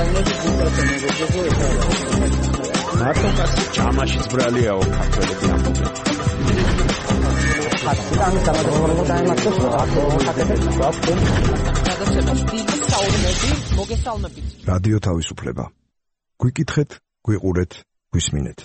მარტო კაცი ჭამაშიც ბრალიაო ქართველები ამბობენ. რადიო თავისუფლება. გვიკითხეთ, გვიყურეთ, გვისმინეთ.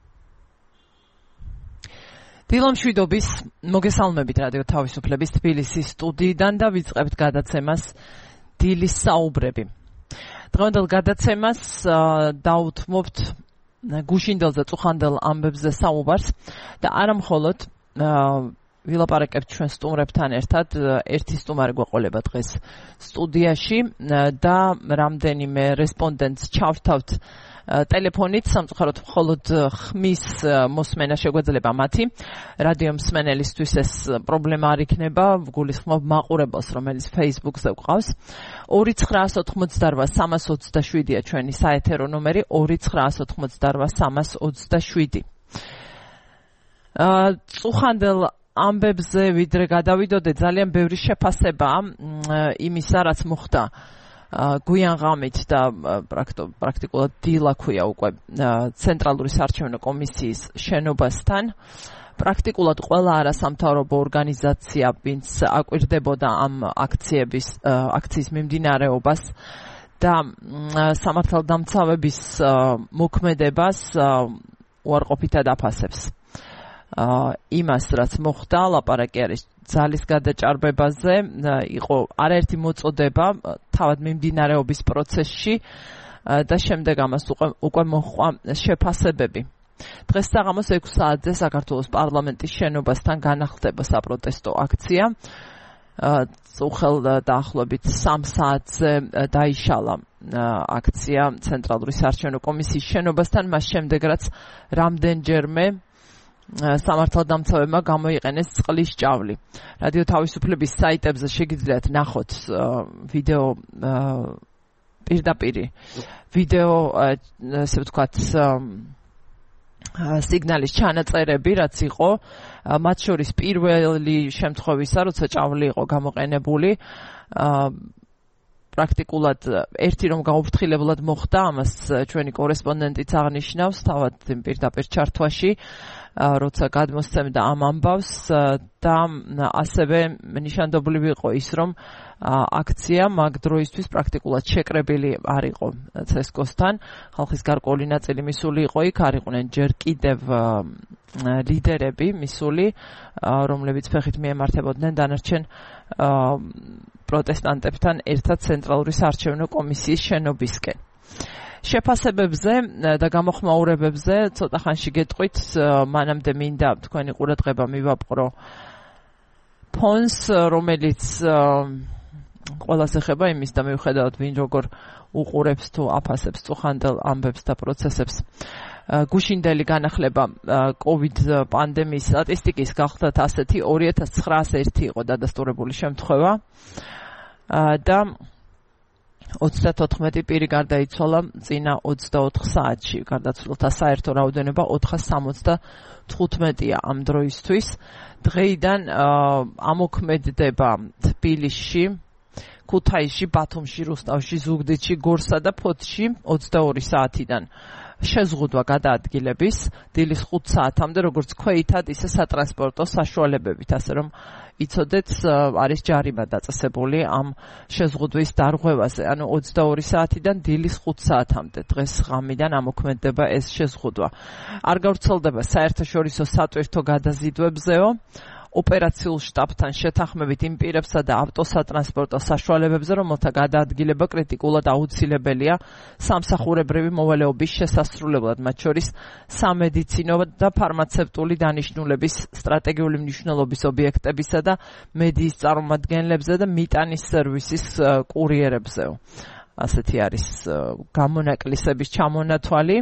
დილომშვიდობის მოგესალმებით რადიო თავისუფლების თბილისის სტუდიიდან და ვიწყებთ გადაცემას დილის საუბრები. დღევანდელ გადაცემას დავუთმობთ გუშინდელზე წუხანდელ ამბებზე საუბარს და არა მხოლოდ ვილაპარაკებთ ჩვენ სტუმრებთან ერთად, ერთი სტუმარი გვეყოლება დღეს სტუდიაში და რამდენიმე რესპონდენტს ჩავრთავთ ტელეფონით, სამწუხაროდ მხოლოდ ხმის მოსმენა შეგვეძლება მათი. რადიო მსმენელისთვის ეს პრობლემა არ იქნება, ვგულისხმობ მაყურებელს, რომელიც Facebook-ზე გვყავს. 2988327-ია ჩვენი საეთერო ნომერი, 2988327. წუხანდელ ამბებზე ვიდრე გადავიდოდე, ძალიან ბევრი შეფასება იმისა, რაც მოხდა გვიან ღამით და პრაქტიკულად დილა ქვია უკვე ცენტრალური საარჩევნო კომისიის შენობასთან. პრაქტიკულად ყველა არასამთავრობო ორგანიზაცია, ვინც აკვირდებოდა ამ აქციის მიმდინარეობას და სამართალდამცავების მოქმედებას უარყოფითად აფასებს. იმას, რაც მოხდა, ლაპარაკი არის ძალის გადაჭარბებაზე, იყო არაერთი მოწოდება თავად მიმდინარეობის პროცესში და შემდეგ ამას უკვე მოჰყვა შეფასებები. დღეს საღამოს 6 საათზე საქართველოს პარლამენტის შენობასთან განახლდება საპროტესტო აქცია. უხელ დაახლოებით 3 საათზე დაიშალა აქცია ცენტრალური საარჩევნო კომისიის შენობასთან, მას შემდეგ რაც რამდენჯერმე სამართალდამცავებმა გამოიყენეს წყლის ჭავლი. რადიო თავისუფლების საიტებზე შეგიძლიათ ნახოთ ვიდეო, პირდაპირი ვიდეო, ესე ვთქვათ, სიგნალის ჩანაწერები, რაც იყო, მათ შორის პირველი შემთხვევისა, როცა ჭავლი იყო გამოყენებული, პრაქტიკულად ერთი რომ გაუფრთხილებლად მოხდა, ამას ჩვენი კორესპონდენტიც აღნიშნავს, თავად პირდაპირ ჩართვაში, როცა გადმოსცემდა ამ ამბავს და ასევე ნიშანდობლივ იყო ის, რომ აქცია მაგ დროისთვის პრაქტიკულად შეკრებილი არ იყო ცესკოსთან. ხალხის გარკვეული ნაწილი მისული იყო იქ, არ იყვნენ ჯერ კიდევ ლიდერები მისული, რომლებიც ფეხით მიემართებოდნენ დანარჩენ პროტესტანტებთან ერთად ცენტრალური საარჩევნო კომისიის შენობისკენ. შეფასებებზე და გამოხმაურებებზე ცოტა ხანში გეტყვით, მანამდე მინდა თქვენი ყურადღება მივაპყრო ფონს, რომელიც ყველას ეხება იმის და მიუხედავად ვინ როგორ უყურებს თუ აფასებს წუხანდელ ამბებს და პროცესებს. გუშინდელი განახლება COVID პანდემიის სტატისტიკის გახლდათ ასეთი 2901 იყო დადასტურებული შემთხვევა და 34 პირი გარდაიცვალა წინა 24 საათში. გარდაცვლილთა საერთო რაოდენობა 475-ია ამ დროისთვის. დღეიდან ამოქმედდება თბილისში, ქუთაისში, ბათუმში, რუსთავში, ზუგდიდში, გორსა და ფოთში 22 საათიდან შეზღუდვა გადაადგილების დილის 5 საათამდე, როგორც ქვეითად, ისე სატრანსპორტო საშუალებებით, ასე რომ იცოდეთ, არის ჯარიმა დაწესებული ამ შეზღუდვის დარღვევაზე. ანუ 22 საათიდან დილის 5 საათამდე დღეს ღამიდან ამოქმედდება ეს შეზღუდვა. არ გავრცელდება საერთაშორისო სატვირთო გადაზიდვებზეო, ოპერაციულ შტაბთან შეთანხმებით იმ პირებსა და ავტოსატრანსპორტო საშუალებებზე, რომელთა გადაადგილება კრიტიკულად აუცილებელია სამსახურებრივი მოვალეობის შესასრულებლად, მათ შორის სამედიცინო და ფარმაცევტული დანიშნულების, სტრატეგიული მნიშვნელობის ობიექტებისა და მედიის წარმომადგენლებზე და მიტანის სერვისის კურიერებზეო. ასეთი არის გამონაკლისების ჩამონათვალი.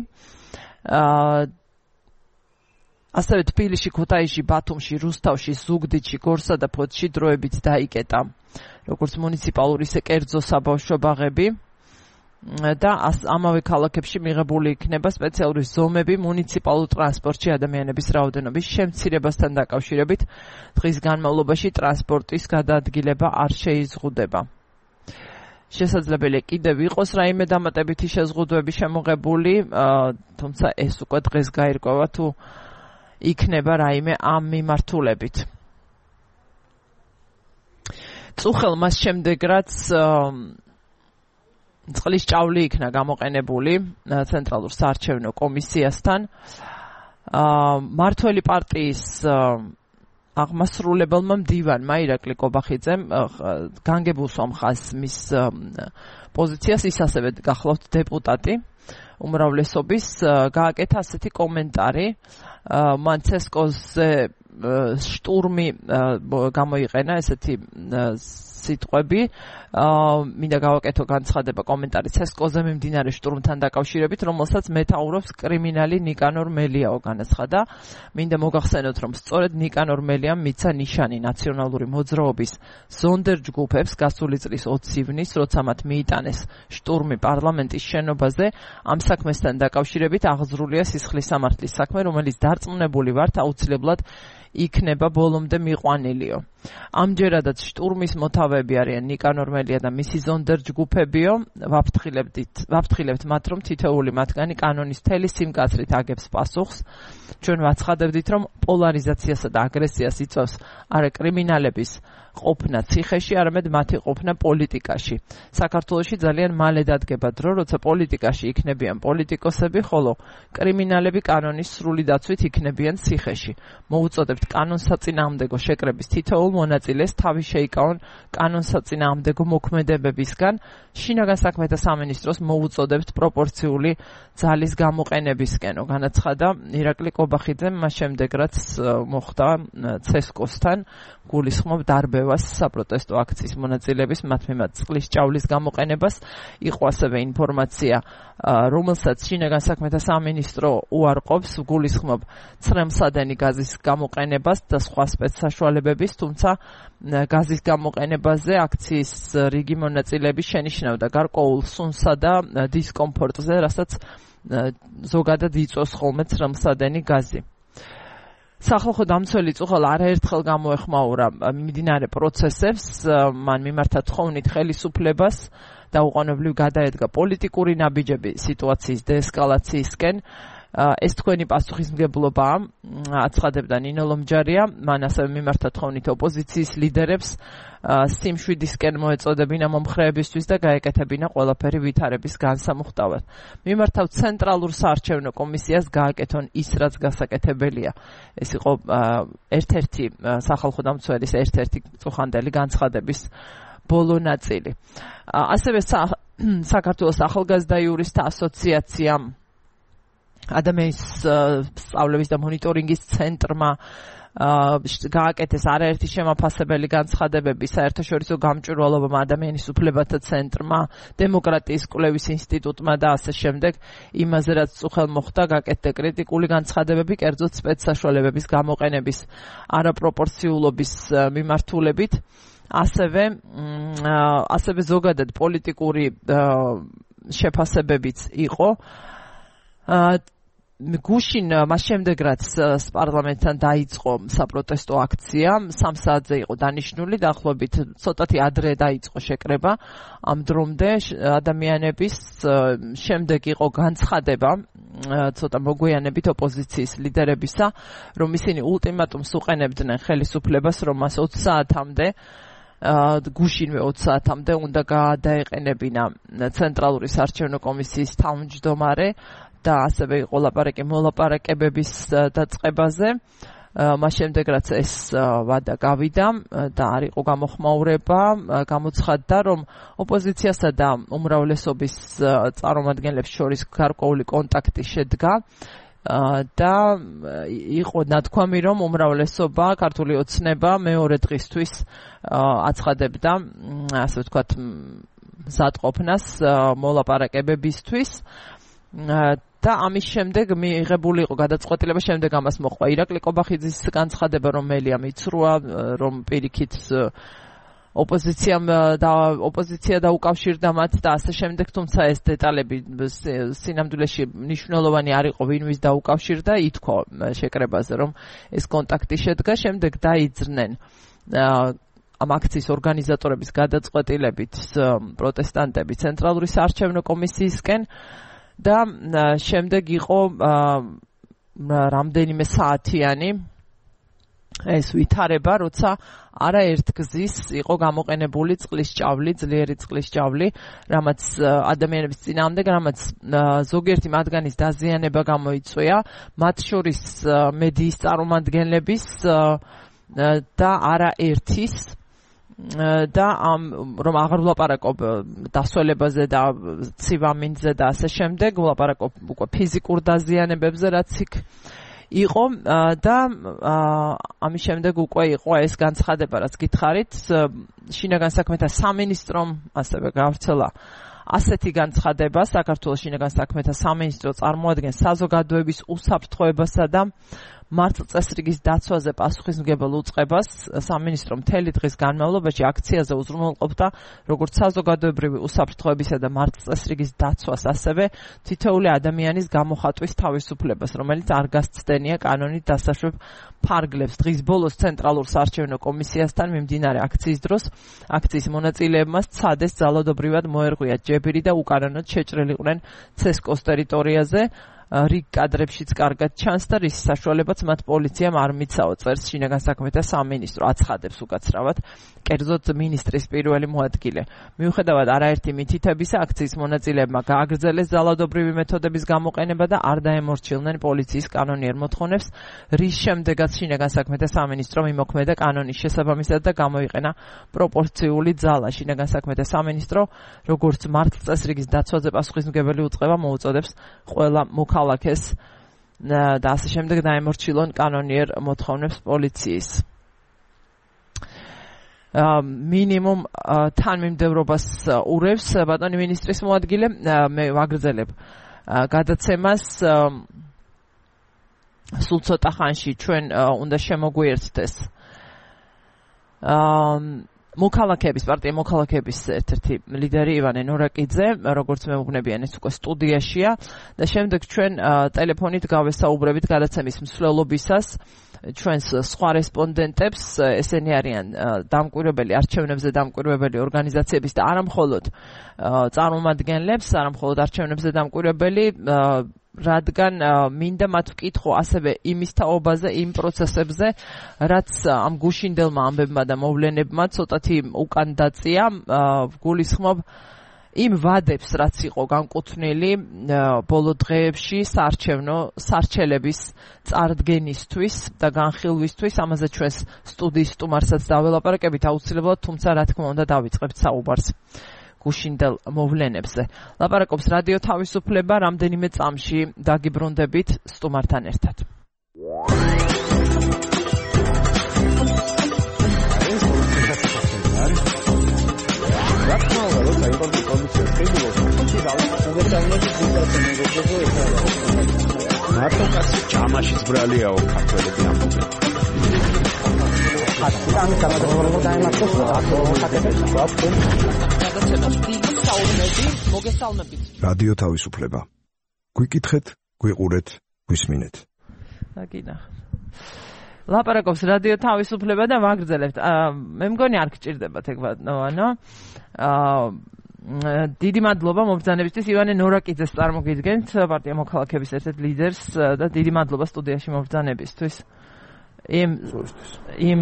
ასევე თბილისში, ქუთაისში, ბათუმში, რუსთავში, ზუგდიდში, გორსა და ფოთში დროებით დაიკეტა როგორც მუნიციპალური, ისე კერძო საბავშვო ბაღები და ამავე ქალაქებში მიღებული იქნება სპეციალური ზომები მუნიციპალურ ტრანსპორტში ადამიანების რაოდენობის შემცირებასთან დაკავშირებით. დღის განმავლობაში ტრანსპორტის გადაადგილება არ შეიზღუდება. შესაძლებელია კიდევ იყოს რაიმე დამატებითი შეზღუდვები შემოღებული, თუმცა ეს უკვე დღეს გაირკვევა თუ იქნება რაიმე ამ მიმართულებით. წუხელ მას შემდეგ რაც წყლის ჭავლი იქნა გამოყენებული ცენტრალურ საარჩევნო კომისიასთან, მართველი პარტიის აღმასრულებელმა მდივანმა ირაკლი კობახიძემ განგებულს ამხას მის პოზიციას, ის ასევე გახლავთ დეპუტატი უმრავლესობის, გააკეთა ასეთი კომენტარი, მან ცესკოზე შტურმი გამოიყენა ესეთი სიტყვები, მინდა გავაკეთო განცხადება კომენტარი ცესკოზე მიმდინარე შტურმთან დაკავშირებით, რომელსაც მეთაურობს კრიმინალი ნიკანორ მელიაო განაცხადა. მინდა მოგახსენოთ, რომ სწორედ ნიკანორ მელიამ მიცა ნიშანი ნაციონალური მოძრაობის ზონდერ ჯგუფებს გასული წლის 20 ივნის, როცა მათ მიიტანეს შტურმი პარლამენტის შენობაზე. ამ საქმესთან დაკავშირებით აღძრულია სისხლის სამართლის საქმე, რომელიც დარწმუნებული ვართ აუცილებლად იქნება ბოლომდე მიყვანილიო. ამჯერადაც შტურმის მოთავეები არიან ნიკანორ მელია და მისი ზონდერ ჯგუფებიო. ვაფრთხილებთ მათ, რომ თითოეული მათგანი კანონის მთელი სიმკაცრით აგებს პასუხს. ჩვენ ვაცხადებდით, რომ პოლარიზაციასა და აგრესიას იწვევს არა კრიმინალების ყოფნა ციხეში, არამედ მათი ყოფნა პოლიტიკაში. საქართველოში ძალიან მალე დადგება დრო, როცა პოლიტიკაში იქნებიან პოლიტიკოსები, ხოლო კრიმინალები კანონის სრული დაცვით იქნებიან ციხეში. მოუწოდებთ კანონსაწინააღმდეგო შეკრების თითოეულ მონაწილეს თავი შეიკავონ კანონსაწინააღმდეგო მოქმედებებისგან. შინაგან საქმეთა სამინისტროს მოუწოდებთ პროპორციული ძალის გამოყენებისკენო, განაცხადა ირაკლი კობახიძემ მას შემდეგ, რაც მოხდა ცესკოსთან გულისხმობ დარბევას საპროტესტო აქციის მონაწილეების მათ მიმართ წყლის ჭავლის გამოყენებას. იყო ასევე ინფორმაცია, რომელსაც შინაგან საქმეთა სამინისტრო უარყოფს, გულისხმობ ცხრემსადენი გაზის გამოყენებას და სხვა სპეცსაშუალებების, თუმცა გაზის გამოყენებაზე აქციის რიგი მონაწილეები შენიშნავდა გარკვეულ სუნსა და დისკომფორტზე, რასაც ზოგადად იწვევს ხოლმე ცხრემსადენი გაზი. სახალხო დამცველი წუხელ არაერთხელ გამოეხმაურა მიმდინარე პროცესებს, მან მიმართა თხოვნით ხელისუფლებას და უყოვნებლივ გადაედგა პოლიტიკური ნაბიჯები სიტუაციის დეესკალაციისკენ. ეს თქვენი პასუხისმგებლობაა, აცხადებდა ნინო ლომჯარია, მან ასევე მიმართა თხოვნით ოპოზიციის ლიდერებს სიმშვიდისკენ მოეწოდებინა მომხრეებისთვის და გაეკეთებინა ყველაფერი ვითარების განსამუხტავად. მიმართავ ცენტრალურ საარჩევნო კომისიას გააკეთონ ის, რაც გასაკეთებელია. ეს იყო ერთ-ერთი სახალხო დამცველის ერთ-ერთი წუხანდელი განცხადების ბოლო ნაწილი. ასევე საქართველოს ახალგაზრდა იურისტთა ასოციაციამ, ადამიანის სწავლების და მონიტორინგის ცენტრმა გააკეთეს არაერთი შემაფასებელი განცხადებები საერთაშორისო გამჭვირვალობამ, ადამიანის უფლებათა ცენტრმა, დემოკრატიის კვლევის ინსტიტუტმა და ასე შემდეგ. იმაზე რაც წუხელ მოხდა, გააკეთდა კრიტიკული განცხადებები, კერძოდ სპეცსაშუალებების გამოყენების არაპროპორციულობის მიმართულებით. ასევე ზოგადად პოლიტიკური შეფასებებიც იყო. გუშინ მას შემდეგ რაც პარლამენტთან დაიწყო საპროტესტო აქცია, 3 საათზე იყო დანიშნული, დაახლოებით ცოტათი ადრე დაიწყო შეკრება ამ დრომდე ადამიანების. შემდეგ იყო განცხადება ცოტა მოგვიანებით ოპოზიციის ლიდერებისა, რომ ისინი ულტიმატუმს უყენებდნენ ხელისუფლებას, რომ მას 20 საათამდე გუშინვე 20 საათამდე უნდა გადაეყენებინა ცენტრალური საარჩევნო კომისიის თავმჯდომარე და ასევე იყო ლაპარაკი მოლაპარაკებების დაწყებაზე. მას შემდეგ რაც ეს ვადა გავიდა და არ იყო გამოხმაურება, გამოცხადდა, რომ ოპოზიციასა და უმრავლესობის წარმომადგენლებს შორის გარკვეული კონტაქტი შედგა და იყო ნათქვამი, რომ უმრავლესობა ქართული ოცნება მეორე დღისთვის აცხადებდა, ასე ვთქვათ, მზადყოფნას მოლაპარაკებებისთვის. და ამის შემდეგ მიიღებული იყო გადაწყვეტილება, შემდეგ ამას მოყვა ირაკლი კობახიძის განცხადება, რომ მელია მიცრუა, რომ პირიქით ოპოზიცია დაუკავშირდა მათ და ასე შემდეგ, თუმცა ეს დეტალები სინამდვილეში მნიშვნელოვანი არ იყო, ვინ ვის დაუკავშირდა, ითქვა შეკრებაზე, რომ ეს კონტაქტი შედგა, შემდეგ დაიძრნენ ამ აქციის ორგანიზატორების გადაწყვეტილებით პროტესტანტები ცენტრალური საარჩევნო კომისიისკენ და შემდეგ იყო რამდენიმე საათიანი ეს ვითარება, როცა არაერთგზის იყო გამოყენებული წყლის ჭავლი, ძლიერი წყლის ჭავლი, რამაც ადამიანების წინააღმდეგ, რამაც ზოგიერთი მათგანის დაზიანება გამოიწვია, მათ შორის მედიის წარმომადგენლების და არაერთის და რომ აღარ ვლაპარაკობ დასველებაზე და ცივამინდზე და ასე შემდეგ, ვლაპარაკობ უკვე ფიზიკურ დაზიანებებზე, რაც იქ იყო და ამის შემდეგ უკვე იყო ეს განცხადება, რაც გითხარით, შინაგან საქმეთა სამინისტრომ ასევე გავრცელა ასეთი განცხადება. საქართველოს შინაგან საქმეთა სამინისტრო წარმოადგენს საზოგადოების უსაფრთხოებასა და მართლწესრიგის დაცვაზე პასუხისმგებელ უწყებას. სამინისტრო მთელი დღის განმავლობაში აქციაზე უზრუნველყოფდა როგორც საზოგადოებრივი უსაფრთხოებისა და მართლწესრიგის დაცვას, ასევე თითოეული ადამიანის გამოხატვის თავისუფლებას, რომელიც არ გასცდენია კანონით დასაშვებ ფარგლებს. დღის ბოლოს ცენტრალურ საარჩევნო კომისიასთან მიმდინარე აქციის დროს აქციის მონაწილეებმა სცადეს ძალადობრივად მოერღვიათ ჯებირი და უკანონოდ შეჭრილიყვნენ ცესკოს ტერიტორიაზე. რიგ კადრებშიც კარგად ჩანს და რის საშუალებაც მათ პოლიციამ არ მიცაო, წერს შინაგან საქმეთა სამინისტრო, აცხადებს უკაცრავად კერძოდ მინისტრის პირველი მოადგილე. მიუხედავად არაერთი მითითებისა, აქციის მონაწილეებმა გააგრძელეს ძალადობრივი მეთოდების გამოყენება და არ დაემორჩილნენ პოლიციის კანონიერ მოთხოვნებს, რის შემდეგაც შინაგან საქმეთა სამინისტრომ იმოქმედა კანონის შესაბამისად და გამოიყენა პროპორციული ძალა. შინაგან საქმეთა სამინისტრო, როგორც მართლწესრიგის დაცვაზე პასუხისმგებელი უწყება, მოუწოდებს ყველა მოქალაქეს და ასე შემდეგ დაემორჩილონ კანონიერ მოთხოვნებს პოლიციის. მინიმუმ თანმიმდევრობას ურევს ბატონი მინისტრის მოადგილე. მე ვაგრძელებ გადაცემას. სულ ცოტა ხანში ჩვენ უნდა შემოგვიერთდეს მოქალაქეების პარტია მოქალაქეების ერთ-ერთი ლიდერი ივანე ნორაკიძე, როგორც მეუბნებიან, ეს უკვე სტუდიაშია და შემდეგ ჩვენ ტელეფონით გავესაუბრებით გადაცემის მსვლელობისას ჩვენს სხვა რესპონდენტებს. ესენი არიან დამკვირვებელი, არჩევნებზე დამკვირვებელი ორგანიზაციების და არამხოლოდ წარმომადგენლებს, არამხოლოდ არჩევნებზე დამკვირვებელი, რადგან მინდა მათ ვკითხო ასევე იმის თაობაზე, იმ პროცესებზე, რაც ამ გუშინდელმა ამბებმა და მოვლენებმა ცოტათი უკან დაწია. გულისხმობ იმ ვადებს, რაც იყო განკუთვნილი ბოლო დღეებში სარჩელების წარდგენისთვის და განხილვისთვის. ამაზე ჩვენს სტუდიის სტუმარსაც დაველაპარაკებით აუცილებლად, თუმცა რა თქმა უნდა დავიწყებთ საუბარს გუშინდელ მოვლენებზე. ლაპარაკობს რადიო თავისუფლება, რამდენიმე წამში დაგიბრუნდებით სტუმართან ერთად. მარტო ჯამაშიც ბრალიაო ქართველები ამბობენ. რადიო თავისუფლება. გვიკითხეთ, გვიყურეთ, გვისმინეთ. ლაპარაკობს რადიო თავისუფლება და ვაგრძელებთ. მე მგონი არ გჭირდებათ ეგ ბატონო. დიდი მადლობა მობრძანებისთვის. ივანე ნორაკიძეს წარმოგიდგენთ, პარტია მოქალაქეების ერთ-ერთ ლიდერს და დიდი მადლობა სტუდიაში მობრძანებისთვის. იმ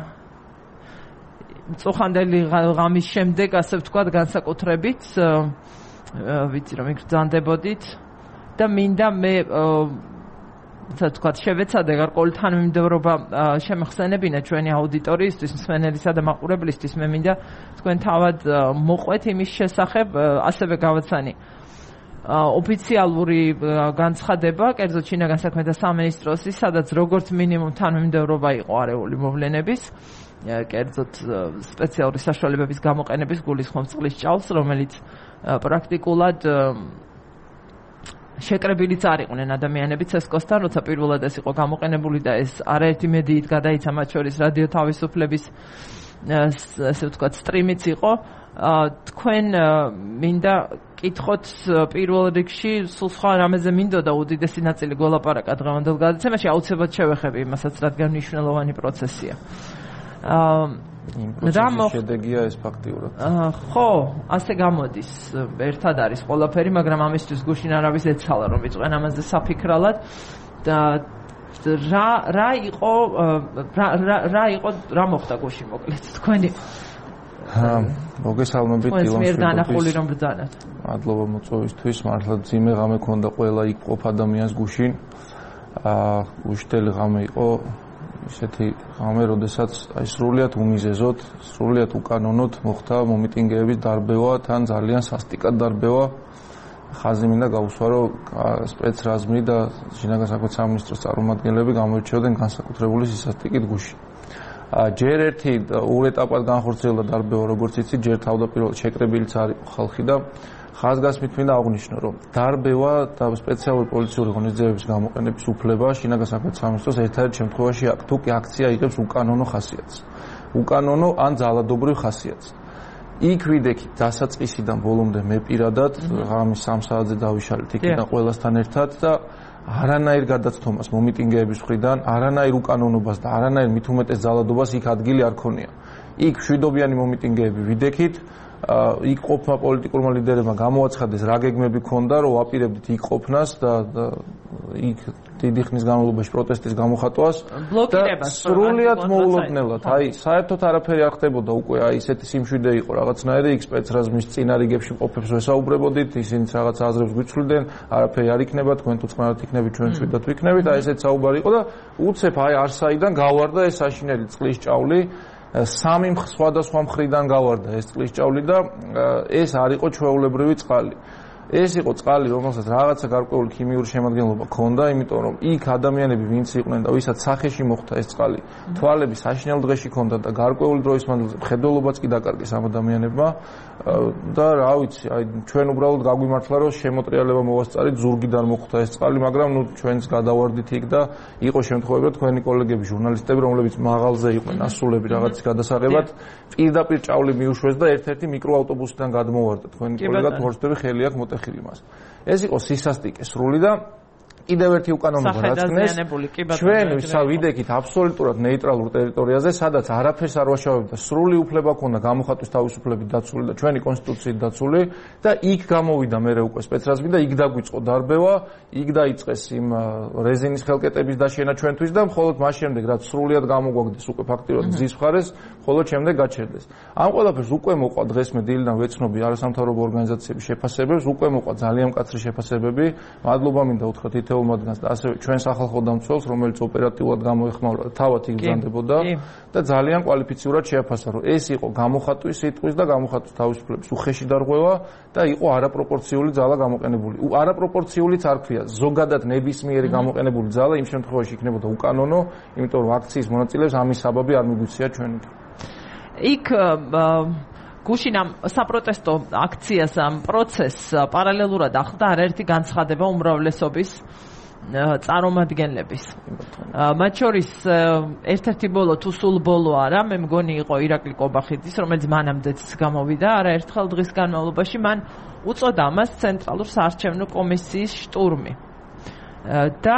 წუხანდელი ღამის შემდეგ, ასე ვთქვათ, განსაკუთრებით ვიცი რომ იქ ბრძანდებოდით და მინდა მე ასე ვთქვათ შევეცადე გარკვეული თანმიმდევრობა შემახსენებინა ჩვენი აუდიტორიისთვის, მსმენელისა და მაყურებლისთვის. მე მინდა თქვენ თავად მოყვეთ იმის შესახებ, ასევე გავაცანი ოფიციალური განცხადება, კერძოდ შინაგან საქმეთა სამინისტროსი, სადაც როგორც მინიმუმ თანმიმდევრობა იყო არეული მოვლენების, კერძოდ სპეციალური საშუალებების გამოყენების გულისხმობს წყლის ჭავლს, რომელიც პრაქტიკულად შეკრებილიც არ იყვნენ ადამიანები ცესკოსთან, როცა პირველად ეს იყო გამოყენებული და ეს არაერთი მედიით გადაიცა, მათ შორის რადიო თავისუფლების ასე ვთქვათ სტრიმიც იყო. თქვენ მინდა კითხოთ პირველ რიგში, სულ სხვა რამეზე მინდოდა უდიდესი ნაწილი გველაპარაკა დღევანდელ გადაცემაში, აუცილებლად შევეხები იმასაც, რადგან მნიშვნელოვანი პროცესია. იმ პროცესის შედეგია ეს ფაქტიურად. ხო, ასე გამოდის. ერთად არის ყველაფერი, მაგრამ ამისთვის გუშინ არავის ეცალა რომ იყვენ ამაზე საფიქრალად და რა მოხდა გუშინ მოკლედ თქვენი მოგესალმებით ილონშვიდობის განახული რომ ბრძანოთ. მადლობა მოწვევისთვის, მართლა ძიმე ღამე ქონდა ყველა იქ ყოფ ადამიანს გუშინ. უშტელი ღამე იყო ისეთი ღამე, როდესაც აი სრულიად უმიზეზოდ, სრულიად უკანონოდ მოხდა მომიტინგეების დარბევა, თან ძალიან სასტიკად დარბევა. ხაზი მინდა გავუსვა, რომ სპეცრაზმი და შინაგან საქმეთა სამინისტროს წარმომადგენლები გამოირჩეოდნენ განსაკუთრებული სისასტიკით გუშინ. ჯერ ერთი ორ ეტაპად განხორციელდა დარბევა, როგორც იცით, ჯერ თავდაპირველად შეკრებილიც არის ხალხი და ხაზგასმით მინდა აღვნიშნო, რომ დარბევა და სპეციალური პოლიციური ღონისძიებების გამოყენების უფლება შინაგან საქმეთა სამინისტროს ერთ-ერთ შემთხვევაში თუ კი აქცია იღებს უკანონო ხასიათს. უკანონო ან ძალადობრივ ხასიათს. იქ ვიდექით დასაწყისიდან ბოლომდე მე პირადად ღამის 3 საათზე დავიშალეთ იქიდან ყველასთან ერთად და არანაირ გადაცდომას მომიტინგეების მხრიდან, არანაირ უკანონობას და არანაირ მით უმეტეს ძალადობას იქ ადგილი არ ქონია. იქ შვიდობიანი მომიტინგეები ვიდექით, იქ ყოფნა პოლიტიკურმა ლიდერებმა გამოაცხადეს რა გეგმები ქონდა, რომ ვაპირებდით იქ ყოფნას და იქ დიდი ხნის განმავლობაში პროტესტის გამოხატვას და სრულიად მოულოდნელად. აი, საერთოდ არაფერი არ ხდებოდა უკვე, აი ესეთი სიმშვიდე იყო რაღაცნაირი, იქ სპეცრაზმის წინა რიგებში ყოფებს ვესაუბრებოდით, ისინიც რაღაც აზრებს გვიცვლიდნენ, არაფერი არ იქნება, თქვენ თუ წყნარად იქნებით, ჩვენ შვიდად ვიქნებით, აი ესეთ საუბარი იყო და უცებ აი არსაიდან გავარდა ეს საშინელი წყლის ჭავლი. სამი სხვადასხვა მხრიდან გავარდა ეს წყლის ჭავლი და ეს არ იყო ჩვეულებრივი წყალი. ეს იყო წყალი, რომელსაც რაღაცა გარკვეული ქიმიური შემადგენლობა ჰქონდა, იმიტომ რომ იქ ადამიანები ვინც იყვნენ და ვისაც სახეში მოხდა ეს წყალი, თვალები საშინელ დღეში ჰქონდა და გარკვეული დროის მანძილზე მხედველობაც კი დაკარგეს ამ ადამიანებმა და რა ვიცი, აი ჩვენ უბრალოდ გაგვიმართლა რომ შემოტრიალება მოვასწარით, ზურგიდან მოხდა ეს წყალი, მაგრამ ნუ ჩვენც გადავარდით იქ და იყო შემთხვევები, რომ თქვენი კოლეგები ჟურნალისტები, რომლებიც მაღალზე იყვნენ ასულები რაღაცის გადასაღებად, პირდაპირ ჭავლი მიუშვეს და ერთ-ერთი მიკროავტობუსიდან გადმოვარდა. თქვენი კოლეგად მოხდები ხელი აქ მოტეხილი მას. ეს იყო სისასტიკე სრული და კიდევ ერთი უკანონობა რაცნეს ჩვენ ვიდექით აბსოლუტურად ნეიტრალურ ტერიტორიაზე, სადაც არაფერს არ ვაშავებდა, სრული უფლება ქონდა გამოხატვის თავისუფლებით დაცული და ჩვენი კონსტიტუციით დაცული და იქ გამოვიდა მერე უკვე სპეცრაზმი და იქ დაგვიწყო დარბევა, იქ დაიწყეს იმ რეზინის ხელკეტების დაშენა ჩვენთვის და მხოლოდ მას შემდეგ რაც სრულიად გამოგვაგდეს უკვე ფაქტიურად გზის მხარეს, მხოლოდ შემდეგ გაჩერდეს. ამ ყველაფერს უკვე მოყვა დღეს მე დილიდან ვეცნობი არასამთავრობო ორგანიზაციების შეფასებებს, უკვე მოყვა ძალიან მკაცრი შეფასებები. მადლობა მინდა უთხრათ ითეულ მათგანს და ასევე ჩვენ სახალხო დამცველს, რომელიც ოპერატიულად გამოეხმაურა და თავად იგზავნებოდა და ძალიან კვალიფიციურად შეაფასა, რომ ეს იყო გამოხატვის სიტყვის და გამოხატვის თავისუფლების უხეში დარღვევა და იყო არაპროპორციული ძალა გამოყენებული. არაპროპორციულიც არ ქვია, ზოგადად ნებისმიერი გამოყენებული ძალა იმ შემთხვევაში იქნებოდა უკანონო, იმიტომ რომ აქციის მონაწილეებს ამის საბაბი არ მიგვიცია ჩვენით. იქ გუშინ ამ საპროტესტო აქციას ამ პროცესს პარალელურად ახლდა არაერთი განცხადება უმრავლესობის წარმომადგენლების. მათ შორის ერთ-ერთი ბოლო თუ სულ ბოლო არა, მე მგონი იყო ირაკლი კობახიძის, რომელიც მანამდეც გამოვიდა არაერთხელ დღის განმავლობაში, მან უწოდა ამას ცენტრალურ საარჩევნო კომისიის შტურმი. და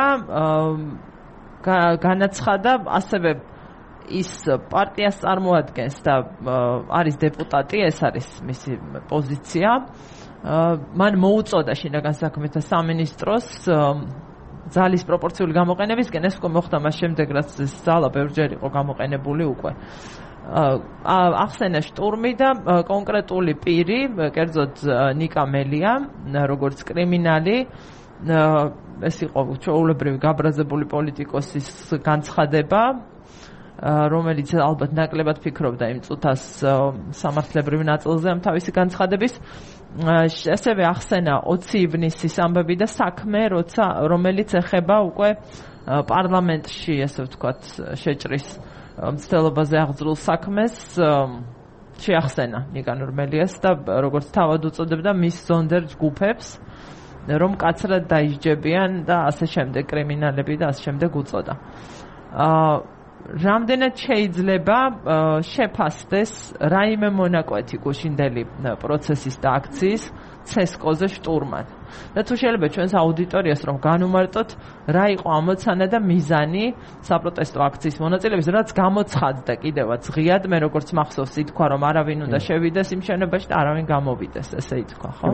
განაცხადა ასევე ის პარტიას წარმოადგენს და არის დეპუტატი, ეს არის მისი პოზიცია. მან მოუწოდა შინაგან საქმეთა სამინისტროს ძალის პროპორციული გამოყენებისკენ, ეს უკვე მოხდა მას შემდეგ, რაც ძალა ბევრჯერ იყო გამოყენებული უკვე. ახსენა შტურმი და კონკრეტული პირი, კერძოდ ნიკა მელია, როგორც კრიმინალი, ეს იყო ჩვეულებრივი გაბრაზებული პოლიტიკოსის განცხადება, რომელიც ალბათ ნაკლებად ფიქრობდა იმ წუთას სამართლებრივ ნაწილზე ამ თავისი განცხადების. ასევე ახსენა 20 ივნისის ამბები და საქმე, რომელიც ეხება უკვე პარლამენტში, ესე ვთქვათ, შეჭრის მცდელობაზე აღძრულ საქმეს, შეახსენა ნიკანორ მელიას და როგორც თავად უწოდებდა მის ზონდერ ჯგუფებს, რომ კაცრად დაიჯებიან და ასე შემდეგ კრიმინალები და ასე შემდეგ უწოდა. რამდენად შეიძლება შეფასდეს რაიმე მონაკვეთი გუშინდელი პროცესის და აქციის ცესკოზე შტურმად? და თუ შეიძლება ჩვენს აუდიტორიას რომ განუმარტოთ რა იყო ამოცანა და მიზანი საპროტესტო აქციის მონაწილეების, რაც გამოცხადდა კიდევაც ღიად, მე როგორც მახსოვს ითქვა რომ არავინ უნდა შევიდეს იმ შენობაში და არავინ გამოვიდეს, ესე ითქვა, ხო?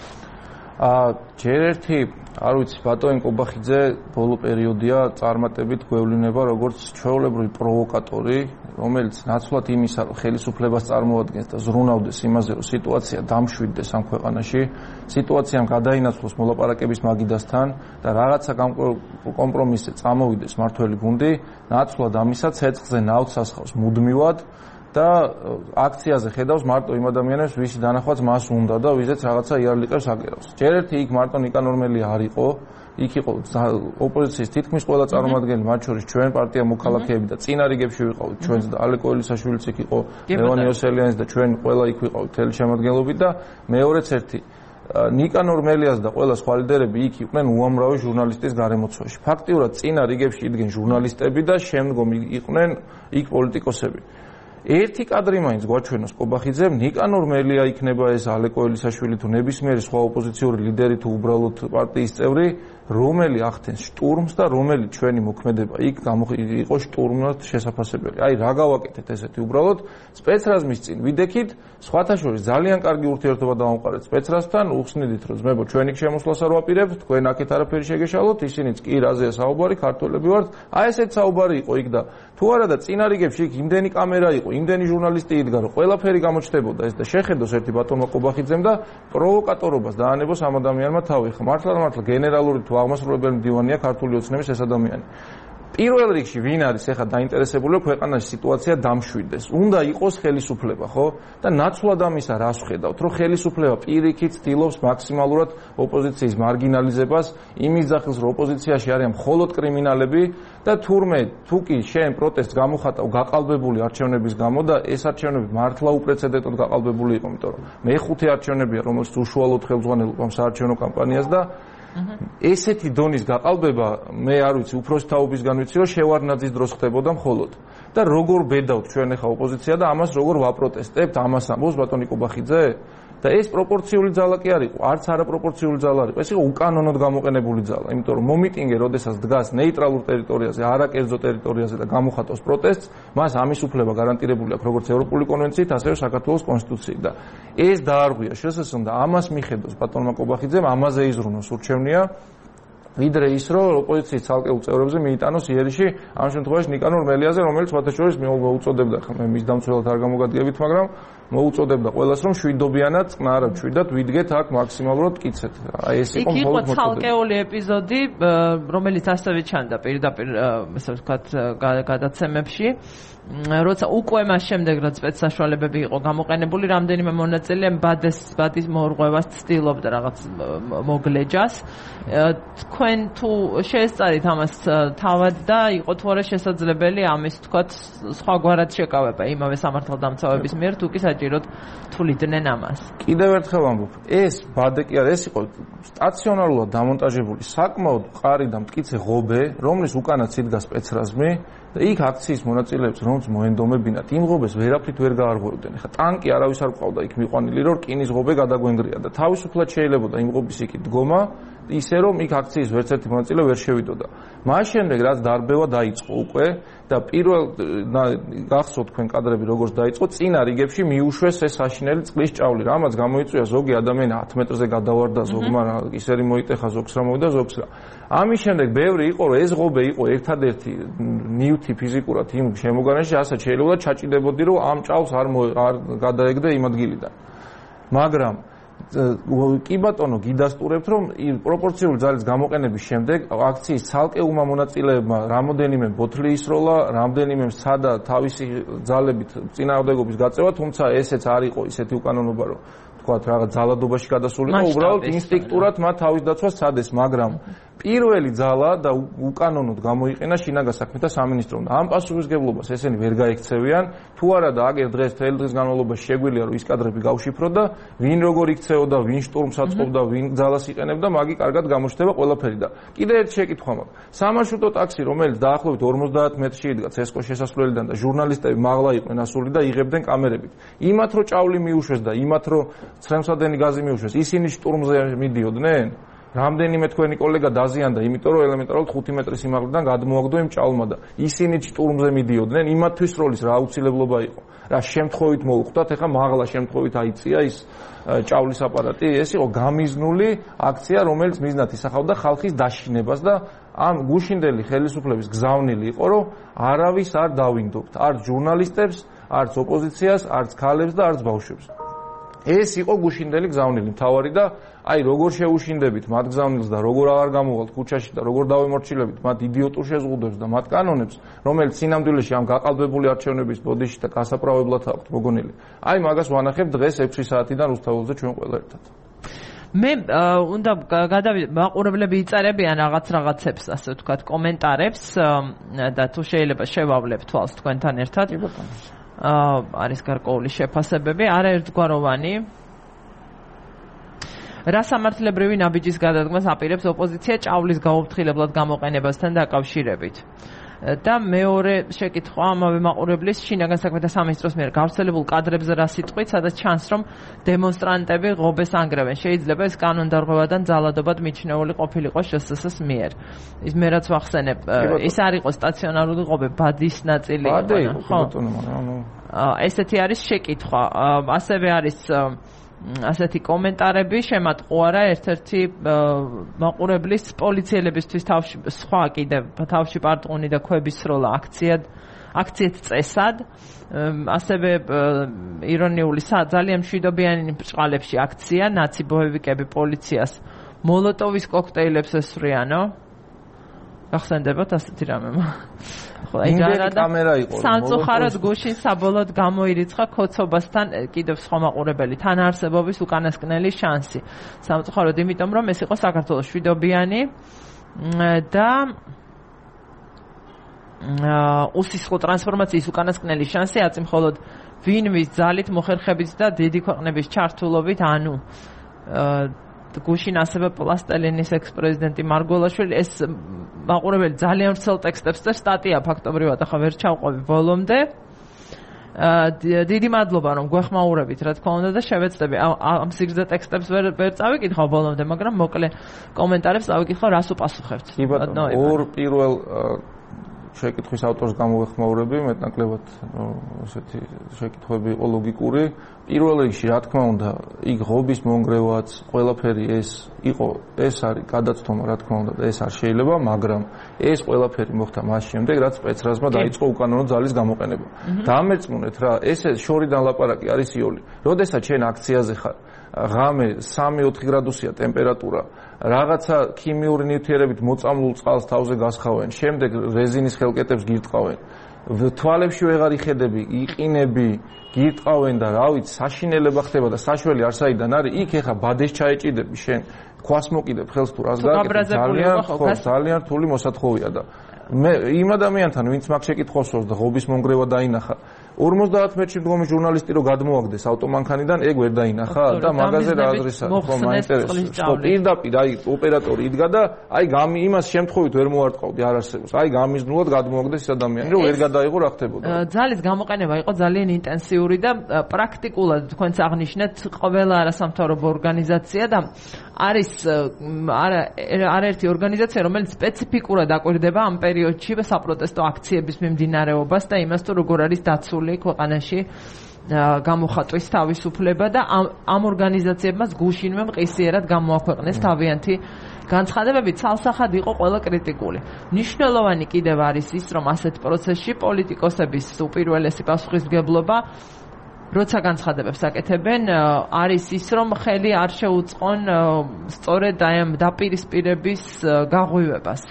ჯერ ერთი, არ ვიცი, ბატონი კობახიძე ბოლო პერიოდია წარმატებით გვევლინება როგორც ჩვეულებრივი პროვოკატორი, რომელიც ნაცვლად იმისა, რომ ხელისუფლებას წარმოადგენს და ზრუნავდეს იმაზე, რომ სიტუაცია დამშვიდდეს ამ ქვეყანაში, სიტუაციამ გადაინაცვლოს მოლაპარაკების მაგიდასთან და რაღაცა კომპრომისზე წამოვიდეს მართველი გუნდი, ნაცვლად ამისა ცეცხლზე ნავთს ასხავს მუდმივად და აქციაზე ხედავს მარტო იმ ადამიანებს, ვისი დანახვაც მას უნდა და ვიზეც რაღაცა იარლიყებს აკერავს. ჯერ ერთი იქ მარტო ნიკა ნორმელი არ იყო, იქ იყო ოპოზიციის თითქმის ყველა წარმომადგენელი, მათ შორის ჩვენ პარტია მოქალაქეები და წინა რიგებში ვიყავით ჩვენც და ალეკო ელისაშვილიც იქ იყო, ლევან იოსელიანიც და ჩვენ ყველა იქ ვიყავით თელი შემადგენლობით და მეორეც ერთი ნიკა ნორმელიას და ყველა სხვა ლიდერები იქ იყვნენ უამრავი ჟურნალისტის გარემოცვაში. ფაქტიურად წინა რიგებში იდგნენ ჟურნალისტები და შემდგომ იყვნენ იქ პოლიტიკოსები. ერთი კადრი მაინც გვაჩვენოს კობახიძემ, ნიკა ნორმელია იქნება ეს ალეკო ელისაშვილი თუ ნებისმიერი სხვა ოპოზიციური ლიდერი თუ უბრალოდ პარტიის წევრი, რომელი ახდენს შტურმს და რომელი ჩვენი მოქმედება იქ იყო შტურმად შესაძლებელი. აი რა გავაკეთეთ ესეთი უბრალოდ სპეცრაზმის წინ ვიდექით, სხვათა შორის ძალიან კარგი ურთიერთობა დავამყარეთ სპეცრაზთან, უხსნიდით რომ ძმებო ჩვენი შემოსვლას არ ვაპირებთ, თქვენ აქეთ არაფერი შეგეშალოთ, ისინიც კი რაზეა საუბარი, ქართველები ვართ. აი ესეთ საუბარი იყო იქ და თუ არა და წინა რიგებში იქ იმდენი კამერა იყო, იმდენი ჟურნალისტი იდგა, რომ ყველაფერი გამოჩნდებოდა ეს და შეხედოს ერთი ბატონმა კობახიძემ და პროვოკატორობას დაანებოს ამ ადამიანმა თავი. მართლა გენერალური თუ აღმასრულებელი მდივანია ქართული ოცნების ეს ადამიანი. პირველ რიგში ვინ არის ახლა დაინტერესებული ქვეყანაში სიტუაცია დამშვიდდეს? უნდა იყოს ხელისუფლება, ხო? და ნაცვლად ამისა რას ვხედავთ, რომ ხელისუფლება პირიქით ცდილობს მაქსიმალურად ოპოზიციის მარგინალიზებას, იმის ძახილს, რომ ოპოზიციაში არიან მხოლოდ კრიმინალები და თურმე თუ კი შენ პროტესტს გამოხატავ გაყალბებული არჩევნების გამო და ეს არჩევნები მართლა უპრეცედენტოდ გაყალბებული იყო, იმიტომ რომ მეხუთე არჩევნებია, რომელსაც უშუალოდ ხელმძღვანელობამ საარჩევნო კამპანიას და ესეთი დონის გაყალბება მე არ ვიცი უფროსი თაობისგან ვიცი რომ შევარდნაძის დროს ხდებოდა მხოლოდ და როგორ ბედავთ ჩვენ ახლა ოპოზიცია და ამას როგორ ვაპროტესტებთ ამას ამბობს ბატონი კობახიძე და ეს პროპორციული ძალა კი არ იყო არც არაპროპორციული ძალა იყო ეს იყო უკანონოდ გამოყენებული ძალა იმიტომ რომ მომიტინგე როდესაც დგას ნეიტრალურ ტერიტორიაზე არაკერძო ტერიტორიაზე და გამოხატავს პროტესტს მას ამის უფლება გარანტირებული აქვს როგორც ევროპული კონვენციით ასევე საქართველოს კონსტიტუციით და ეს დაარღვია შესაძლოა და ამას მიხედოს ბატონმა კობახიძემ ამაზე იზრუნოს ურჩევნია ვიდრე ის რომ ოპოზიციის ცალკეულ წევრებზე მიიტანოს იერიში ამ შემთხვევაში ნიკა ნორმელიაზე რომელიც მათაშორის მოუწოდებდა ხა მე მის დამცველად არ გამოგადგებით მაგრამ მოუწოდებდა ყველას რომ შვიდობიანად წყნარად შვიდად ვიდგეთ აქ მაქსიმალურად კიცეთ აი ეს იყო მხოლოდ ცალკეული ეპიზოდი რომელიც ასევე ჩანდა პირდაპირ ასე ვთქვათ გადაცემებში როცა უკვე მას შემდეგ რაც სპეცსაშუალებები იყო გამოყენებული რამდენიმე მონაწილე ბადის მორღვევას ცდილობდა რაღაც მოგლეჯას თქვენ თუ შეესწარით ამას თავად და იყო თუ არა შესაძლებელი ამის ვთქვათ სხვაგვარად შეკავება იმავე სამართალდამცავების მიერ თუ კი საჭიროდ თuliდნენ ამას კიდევ ერთხელ ვამბობ ეს ბადე კი არა ეს იყო სტაციონარულად დამონტაჟებული საკმაოდ მყარი და მტკიცე ღობე რომლის უკანაც იდგა სპეცრაზმი და იქ აქციის მონაწილეებს რომც მოენდომებინათ იმ ღობეს ვერაფრით ვერ გაარღვევდნენ. ხა ტანკი არავის არ ყავდა იქ მიყვანილი რომ რკინის ღობე გადაგვენგრია და თავისუფლად შეიძლება იმ ღობის იქ დგომა ისე რომ იქ აქციის ვერც ერთი მონაწილე ვერ შევიდოდა. მას შემდეგ რაც დარბევა დაიწყო უკვე და პირველ გახსოვთ თქვენ კადრები როგორც დაიწყო წინა რიგებში მიუშვეს ეს საშინელი წყლის ჭავლი. რამაც გამოიწვია ზოგი ადამიანი 10 მეტრზე გადავარდა ზოგმა ისერი მოიტეხა ზოგს რა მოვიდა ზოგს რა. ამის შემდეგ ბევრი იყო რომ ეს ღობე იყო ერთადერთი ნივთი ფიზიკურად იმ შემოგარენში ასე შეიძლება ჩაჭიდებოდი რომ ამ ჭავს არ გადაეგდე იმ ადგილიდან. მაგრამ კი ბატონო გიდასტურებთ რომ პროპორციული ძალის გამოყენების შემდეგ აქციის ცალკეულმა მონაწილეებმა რამოდენიმე ბოთლი ისროლა, რამდენიმე სცადა თავისი ძალებით წინააღმდეგობის გაწევა, თუმცა ესეც არ იყო ისეთი უკანონობა რომ თქვათ რაღაც ძალადობაში გადასულიყო, უბრალოდ ინსტინქტურად მათ თავის დაცვას სცადეს, მაგრამ პირველი ძალა და უკანონოდ გამოიყენა შინაგან საქმეთა სამინისტრომ და ამ პასუხისგებლობას ესენი ვერ გაიქცევიან თუ არა და აგერ დღეს თელი დღის განმავლობაში შეგვიძლია რომ ის კადრები გავშიფრო და ვინ როგორ იქცეოდა, ვინ შტურმს აწყობდა, ვინ ძალას იყენებდა, მაგი კარგად გამოჩნდება ყველაფერი და კიდე ერთი შეკითხვა მაქვს. სამარშრუტო ტაქსი, რომელიც დაახლოებით 50 მეტრში იდგა ცესკოს შესასვლელიდან და ჟურნალისტები მაღლა იყვნენ ასული და იღებდნენ კამერებით. იმათ რო ჭავლი მიუშვეს და იმათ რო ცრემსადენი გაზი მიუშვეს, ისინი შტურმზე მიდიოდნენ? რამდენიმე თქვენი კოლეგა დაზიანდა, იმიტომ რომ ელემენტარულად 5 მეტრის სიმაღლიდან გადმოაგდო იმ ჭალმა და ისინი შტურმზე მიდიოდნენ, იმათთვის როლის რა აუცილებლობა იყო. რა შემთხვევით მოუხდათ, ეხლა მაღლა შემთხვევით აიწია ის ჭავლის აპარატი, ეს იყო გამიზნული აქცია, რომელიც მიზნად ისახავდა ხალხის დაშინებას და ამ გუშინდელი ხელისუფლების გზავნილი იყო, რომ არავის არ დავინდობთ, არც ჟურნალისტებს, არც ოპოზიციას, არც ქალებს და არც ბავშვებს. ეს იყო გუშინდელი გზავნილი მთავარი და აი როგორ შეუშინდებით მათ გზავნილს და როგორ აღარ გამოვალთ ქუჩაში და როგორ დავემორჩილებით მათ იდიოტურ შეზღუდვებს და მათ კანონებს, რომელიც სინამდვილეში ამ გაყალბებული არჩევნების ბოდიში და გასაправებლად აქვთ მოგონილი. აი მაგას ვანახებ დღეს 6 საათიდან რუსთაველზე ჩვენ ყველა ერთად. მე უნდა მაყურებლები იწერებიან რაღაცებს, ასე ვთქვათ, კომენტარებს და თუ შეიძლება შევავლებ თვალს თქვენთან ერთად. არის გარკვეული შეფასებები, არაერთგვაროვანი. რა სამართლებრივი ნაბიჯის გადადგმას აპირებს ოპოზიცია ჭავლის გაუფრთხილებლად გამოყენებასთან დაკავშირებით. და მეორე შეკითხვა ამავე მაყურებლის შინაგან საქმეთა სამინისტროს მიერ გავრცელებულ კადრებზე რა სიტყვით, სადაც ჩანს რომ დემონსტრანტები ღობეს ანგრევენ. შეიძლება ეს კანონდარღვევადან ძალადობად მიჩნეული ყოფილიყო ჟსს-ს მიერ. ის მე რაც ვახსენებ, ეს არ იყო სტაციონარული ღობე, ბადის ნაწილი იყო. ესეთი არის შეკითხვა. ასევე არის ასეთი კომენტარები შემატყუარა ერთ-ერთი მაყურებლის პოლიციელებისთვის სხვა კიდევ თავში პარტყუნი და ქვების სროლა აქციეთ წესად, ასევე ირონიული ძალიან მშვიდობიანი ბრჭყალებში აქცია, ნაცი ბოევიკები პოლიციას მოლოტოვის კოქტეილებს ესვრიანო. გახსენდებათ ასეთი რამე. ხო, აი კამერა იყო. სამწუხაროდ გუშინ საბოლოოდ გამოირიცხა ქოცობასთან კიდევ სხვა მაყურებელი თანაარსებობის უკანასკნელი შანსი. სამწუხაროდ იმიტომ რომ ეს იყო საქართველოს მშვიდობიანი და უსისხლო ტრანსფორმაციის უკანასკნელი შანსი აწი მხოლოდ ვინმის ძალით, მოხერხებით და დიდი ქვეყნების ჩართულობით, ანუ გუშინ ასევე პლასტელინის ექს-პრეზიდენტი მარგველაშვილი ეს მაყურებელი ძალიან ვრცელ ტექსტებს და სტატია ფაქტობრივად ახლა ვერ ჩავყვები ბოლომდე. დიდი მადლობა რომ გვეხმაურებით, რა თქმა უნდა და შევეცდები ამ სიგრძე ტექსტებს ვერ წავიკითხავ ბოლომდე, მაგრამ მოკლე კომენტარებს წავიკითხავ, რას უპასუხებთ. ორ პირველ შეკითხვის ავტორს გამოვეხმაურები, მეტნაკლებად ესეთი შეკითხვები იყო ლოგიკური. პირველ რიგში, რა თქმა უნდა, იქ ღობის მონგრევაც, ყველაფერი ეს არის გადაცდომა, რა თქმა უნდა, და ეს არ შეიძლება, მაგრამ ეს ყველაფერი მოხდა მას შემდეგ, რაც სპეცრაზმა დაიწყო უკანონო ძალის გამოყენება. დამერწმუნეთ რა, ეს შორიდან ლაპარაკი არის იოლი. როდესაც შენ აქციაზე ხარ, ღამე 3-4 გრადუსია ტემპერატურა, რაღაცა ქიმიური ნივთიერებით მოწამლულ წყალს თავზე გასხავენ, შემდეგ რეზინის ხელკეტებს გირტყავენ, თვალებში ვეღარ იხედები, იყინები, გირტყავენ და რა ვიცი, საშინელება ხდება და საშველი არ საიდან არის, იქ ეხა ბადეს ჩაეჭიდები შენ, ქვას მოკიდებ ხელს თუ რას გააკეთებ, ძალიან რთული მოსათხოვია და მე იმ ადამიანთან, ვინც მაგ შეკითხვას და ღობის მონგრევა დაინახა, 50 მეტრში მდგომი ჟურნალისტი რო გადმოაგდეს ავტომანქანიდან, ეგ ვერ დაინახა და მაგაზე რა აზრის აქვს, ხო, მაინტერესებს. ხო, პირდაპირ აი ოპერატორი იდგა და აი იმას შემთხვევით ვერ მოარტყავდი არ არსებობს. აი გამიზნულად გადმოაგდეს ეს ადამიანი, რომ ვერ გადაიღო რა ხდებოდა. ძალის გამოყენება იყო ძალიან ინტენსიური და პრაქტიკულად თქვენც აღნიშნეთ ყველა არასამთავრობო ორგანიზაცია და არის არაერთი ორგანიზაცია, რომელიც სპეციფიკურად აკვირდება ამ პერიოდში საპროტესტო აქციების მიმდინარეობას და იმას თუ როგორ არის დაცული ქვეყანაში გამოხატვის თავისუფლება და ამ ორგანიზაციებმაც გუშინვე მყისიერად გამოაქვეყნეს თავიანთი განცხადებები, ცალსახად იყო ყველა კრიტიკული. მნიშვნელოვანი კიდევ არის ის, რომ ასეთ პროცესში პოლიტიკოსების უპირველესი პასუხისმგებლობა როცა განცხადებებს აკეთებენ, არის ის, რომ ხელი არ შეუწყონ სწორედ აი ამ დაპირისპირების გაღვივებას.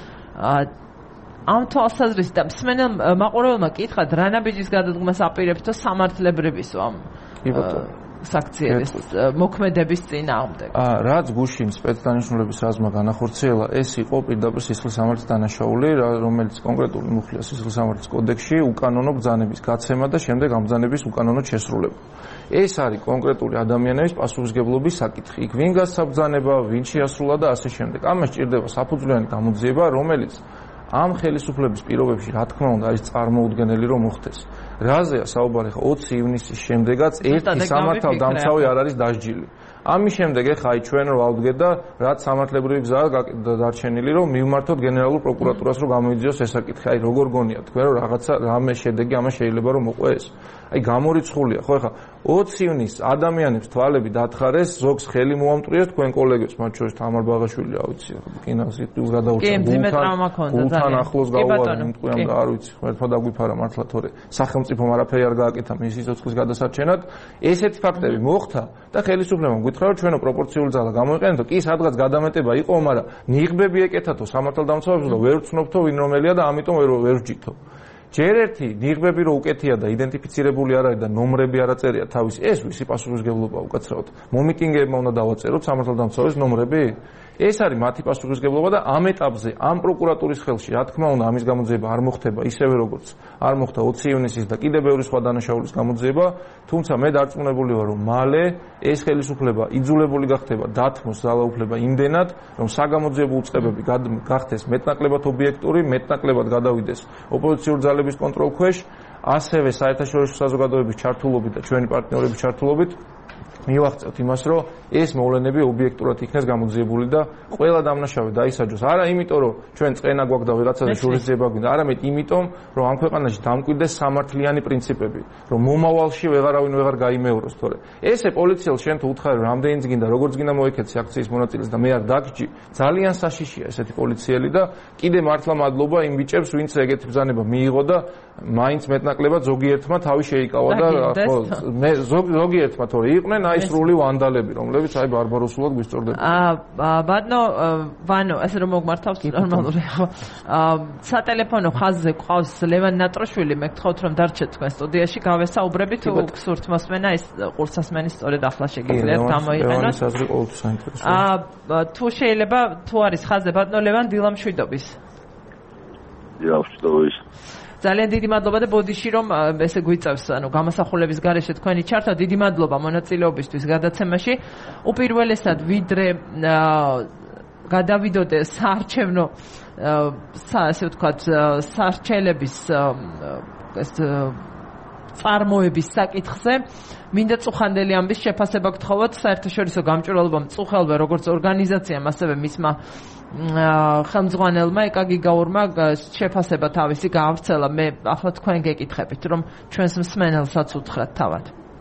ამ თვალსაზრისით და მსმენელ მაყურებელმა კითხათ, რა ნაბიჯის გადადგმას აპირებთო სამართლებრივისო ამ საქციელის მოქმედების წინააღმდეგ. რაც გუშინ სპეცდანიშნულების რაზმმა განახორციელა, ეს იყო პირდაპირ სისხლისამართლის დანაშაული, რომელიც კონკრეტული მუხლია სისხლისამართლის კოდექსში უკანონო ბრძანების გაცემა და შემდეგ ამ ბრძანების უკანონო შესრულება. ეს არის კონკრეტული ადამიანების პასუხისმგებლობის საკითხი. იქ ვინ გასცა ბრძანება, ვინ შეასრულა და ასე შემდეგ. ამას სჭირდება საფუძვლიანი გამოძიება, რომელიც ამ ხელისუფლების პირობებში, რა თქმა უნდა, არის წარმოუდგენელი რომ მოხდეს. რაზეა საუბარი ხა 20 ივნისის შემდეგაც ერთი სამართალდამცავი არ არის დასჯილი. ამის შემდეგ ეხა აი ჩვენ რომ ავდგეთ და რაც სამართლებრივი გზაა დარჩენილი რომ მივმართოთ გენერალურ პროკურატურას რომ გამოიძიოს ეს საკითხი. აი როგორ გონია თქვენ რომ რაღაცა რამე შედეგი ამას შეიძლება რომ მოყვეს? აი გამორიცხულია ხო ეხა 20 ივნისს ადამიანებს თვალები დათხარეს, ზოგს ხელი მოამტვრიეს თქვენ კოლეგებს, მათ შორის თამარ ბაღაშვილი, რა ვიცი, კინოს იტყვის გადაურჩა გულთან ახლოს გავუვარდა იმტყვიამ და არ ვიცი, ხმერთმა დაგვიფარა მართლა თორე სახელმწიფომ არაფერი არ გააკეთა მის სიცოცხლის გადასარჩენად. ესეთი ფაქტები მოხდა და ხელისუფლებამ გითხრა რომ ჩვენო პროპორციული ძალა გამოიყენეთო, კი სადღაც გადამეტება იყო, მაგრამ ნიღბები ეკეთათო სამართალდამცავებს და ვერ ვცნობთო ვინ რომელია და ამიტომ ვერ ვჯითო. ჯერ ერთი ნიღბები რო უკეთია და იდენტიფიცირებული არ არის და ნომრები არ აწერია თავის, ეს ვისი პასუხისმგებლობა უკაცრავად? მომიტინგეებმა უნდა დავაწეროთ სამართალდამცავების ნომრები? ეს არის მათი პასუხისმგებლობა და ამ ეტაპზე, ამ პროკურატურის ხელში, რა თქმა უნდა, ამის გამოძიება არ მოხდება ისევე როგორც არ მოხდა 20 ივნისის და კიდევ ბევრი სხვა დანაშაულის გამოძიება, თუმცა მე დარწმუნებული ვარ, რომ მალე ეს ხელისუფლება იძულებული გახდება დათმოს ძალაუფლება იმდენად, რომ საგამოძიებო უწყებები გახდეს მეტნაკლებად ობიექტური, მეტნაკლებად გადავიდეს ოპოზიციური ძალების კონტროლ ქვეშ, ასევე საერთაშორისო საზოგადოების ჩართულობით და ჩვენი პარტნიორების ჩართულობით მივახცევთ იმას, რომ ეს მოვლენები ობიექტურად იქნეს გამოძიებული და ყველა დამნაშავე დაისაჯოს. არა იმიტომ, რომ ჩვენ წენა გვაქვს და ვიღაცაზე შურისძიება გვინდა, არამედ იმიტომ, რომ ამ ქვეყანაში დამკვიდრდეს სამართლიანი პრინციპები, რომ მომავალში ვეღარავინ ვეღარ გაიმეოროს, თორე ესე პოლიციელს შენ თუ უთხარი, რომ რამდენიც გინდა, როგორც გინდა მოიქცე აქციის მონაწილეს და მე არ დაგჭი, ძალიან საშიშია ესეთი პოლიციელი და კიდე მართლა მადლობა იმ ბიჭებს, ვინც ეგეთი ბრძანება მიიღო და მაინც მეტნაკლებად ზოგიერთმა თავი შეიკავა და ხო მე ზოგიერთმა თორე იყვნენ აი სრული ვანდალები, რომლებიც აი ბარბაროსულად გვისწორდებოდა. ბატონო ვანო, ესე რომ მოგმართავს ნორმალური ხო? სატელეფონო ხაზზე ყავს ლევან ნატროშვილი, მე გთხოვთ რომ დარჩეთ თქვენ სტუდიაში, გავესაუბრებით თუ გსურთ მოსმენა ეს ყურსასმენის სწორედ ახლა შეგიძლიათ გამოიყენოთ. თუ შეიძლება თუ არის ხაზზე ბატონო ლევან დილამშვიდობის. დილამშვიდობის. ძალიან დიდი მადლობა და ბოდიში რომ ესე გვიწევს ანუ გამოსახულების გარეშე თქვენი ჩართვა. დიდი მადლობა მონაწილეობისთვის გადაცემაში. უპირველესად ვიდრე გადავიდოთ საარჩევნო ასე ვთქვათ საარჩევნების ეს წარმოების საკითხზე მინდა წუხანდელი ამბის შეფასება გთხოვოთ საერთაშორისო გამჭვირვალობამ წუხელბა როგორც ორგანიზაციამ ასევე მისმა ხელმძღვანელმა ეკაგიგაურმა შეფასება თავისი გაავრცელა. მე ახლა თქვენ გეკითხებით რომ ჩვენს მსმენელსაც უთხრათ თავად.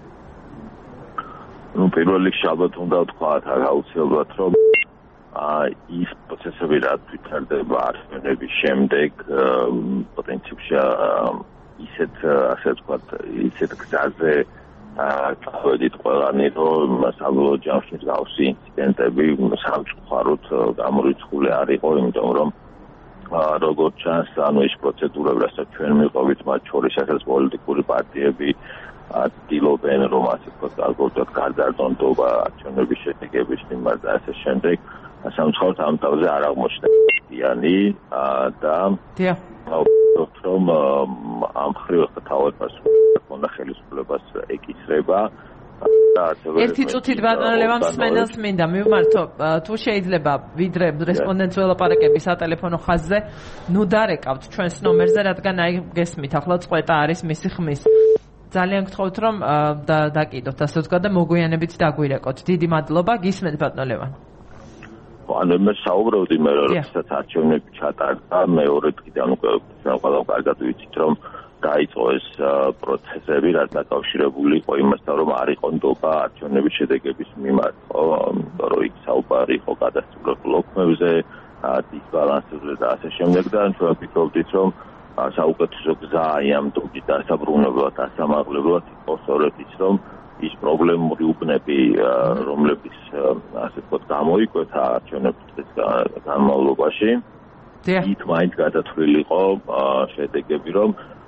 ნუ პირველ რიგში ალბათ უნდა ვთქვათ აუცილებლად რომ ის პროცესები რაც ვითარდება არჩევნების შემდეგ პოტენციალში ისეთ ასე ვთქვათ ისეთ გზაზე წავედით ყველანი რომ საბოლოო ჯამში მსგავსი ინციდენტები სამწუხაროდ გამორიცხული არ იყო, იმიტომ რომ როგორც ჩანს ანუ ეს პროცედურები რასაც ჩვენ მივყავით მათ შორის ასეთ პოლიტიკური პარტიები δηλობენ რომ ასე ვთქვათ ალბათ გარდარძონდობა არჩევნების შედეგების მიმართ და ასე შემდეგ სამწუხაროდ ამ თავზე არ აღმოჩნდიანი და რომ ამ ხრივ თავად პასუხი ხელისუფლებას ეკისრება ერთი წუთით ბატონო ლევან მსმენელს მინდა მივმართო თუ შეიძლება ვიდრე რესპონდენტს ველაპარაკები სატელეფონო ხაზზე ნუ დარეკავთ ჩვენს ნომერზე რადგან აი გესმით ახლა წყვეტა არის მისი ხმის ძალიან გთხოვთ რომ დაკიდოთ ასე ვთქვათ და მოგვიანებით დაგვირეკოთ. დიდი მადლობა. გისმენთ ბატონო ლევან. ანუ მე საუბრობდი მე როდესაც არჩევნები ჩატარდა მეორე დღიდან უკვე ჩვენ ყველამ კარგად ვიცით რომ დაიწყო ეს პროცესები რაც დაკავშირებული იყო იმასთან რომ არ იყო ნდობა არჩევნების შედეგების მიმართ ხო რომ იქ საუბარი იყო გადასწორებულ ოქმებზე დისბალანსებზე და ასე შემდეგ და ჩვენ ვფიქრობდით რომ საუკეთესო გზა ამ ნდობის დასაბრუნებლად დასამაღლებლად იყო სწორედ ის რომ ის პრობლემური უბნები რომლებიც ასე ვთქვათ გამოიკვეთა არჩევნების განმავლობაში იქ მაინც გადათვლილიყო შედეგები რომ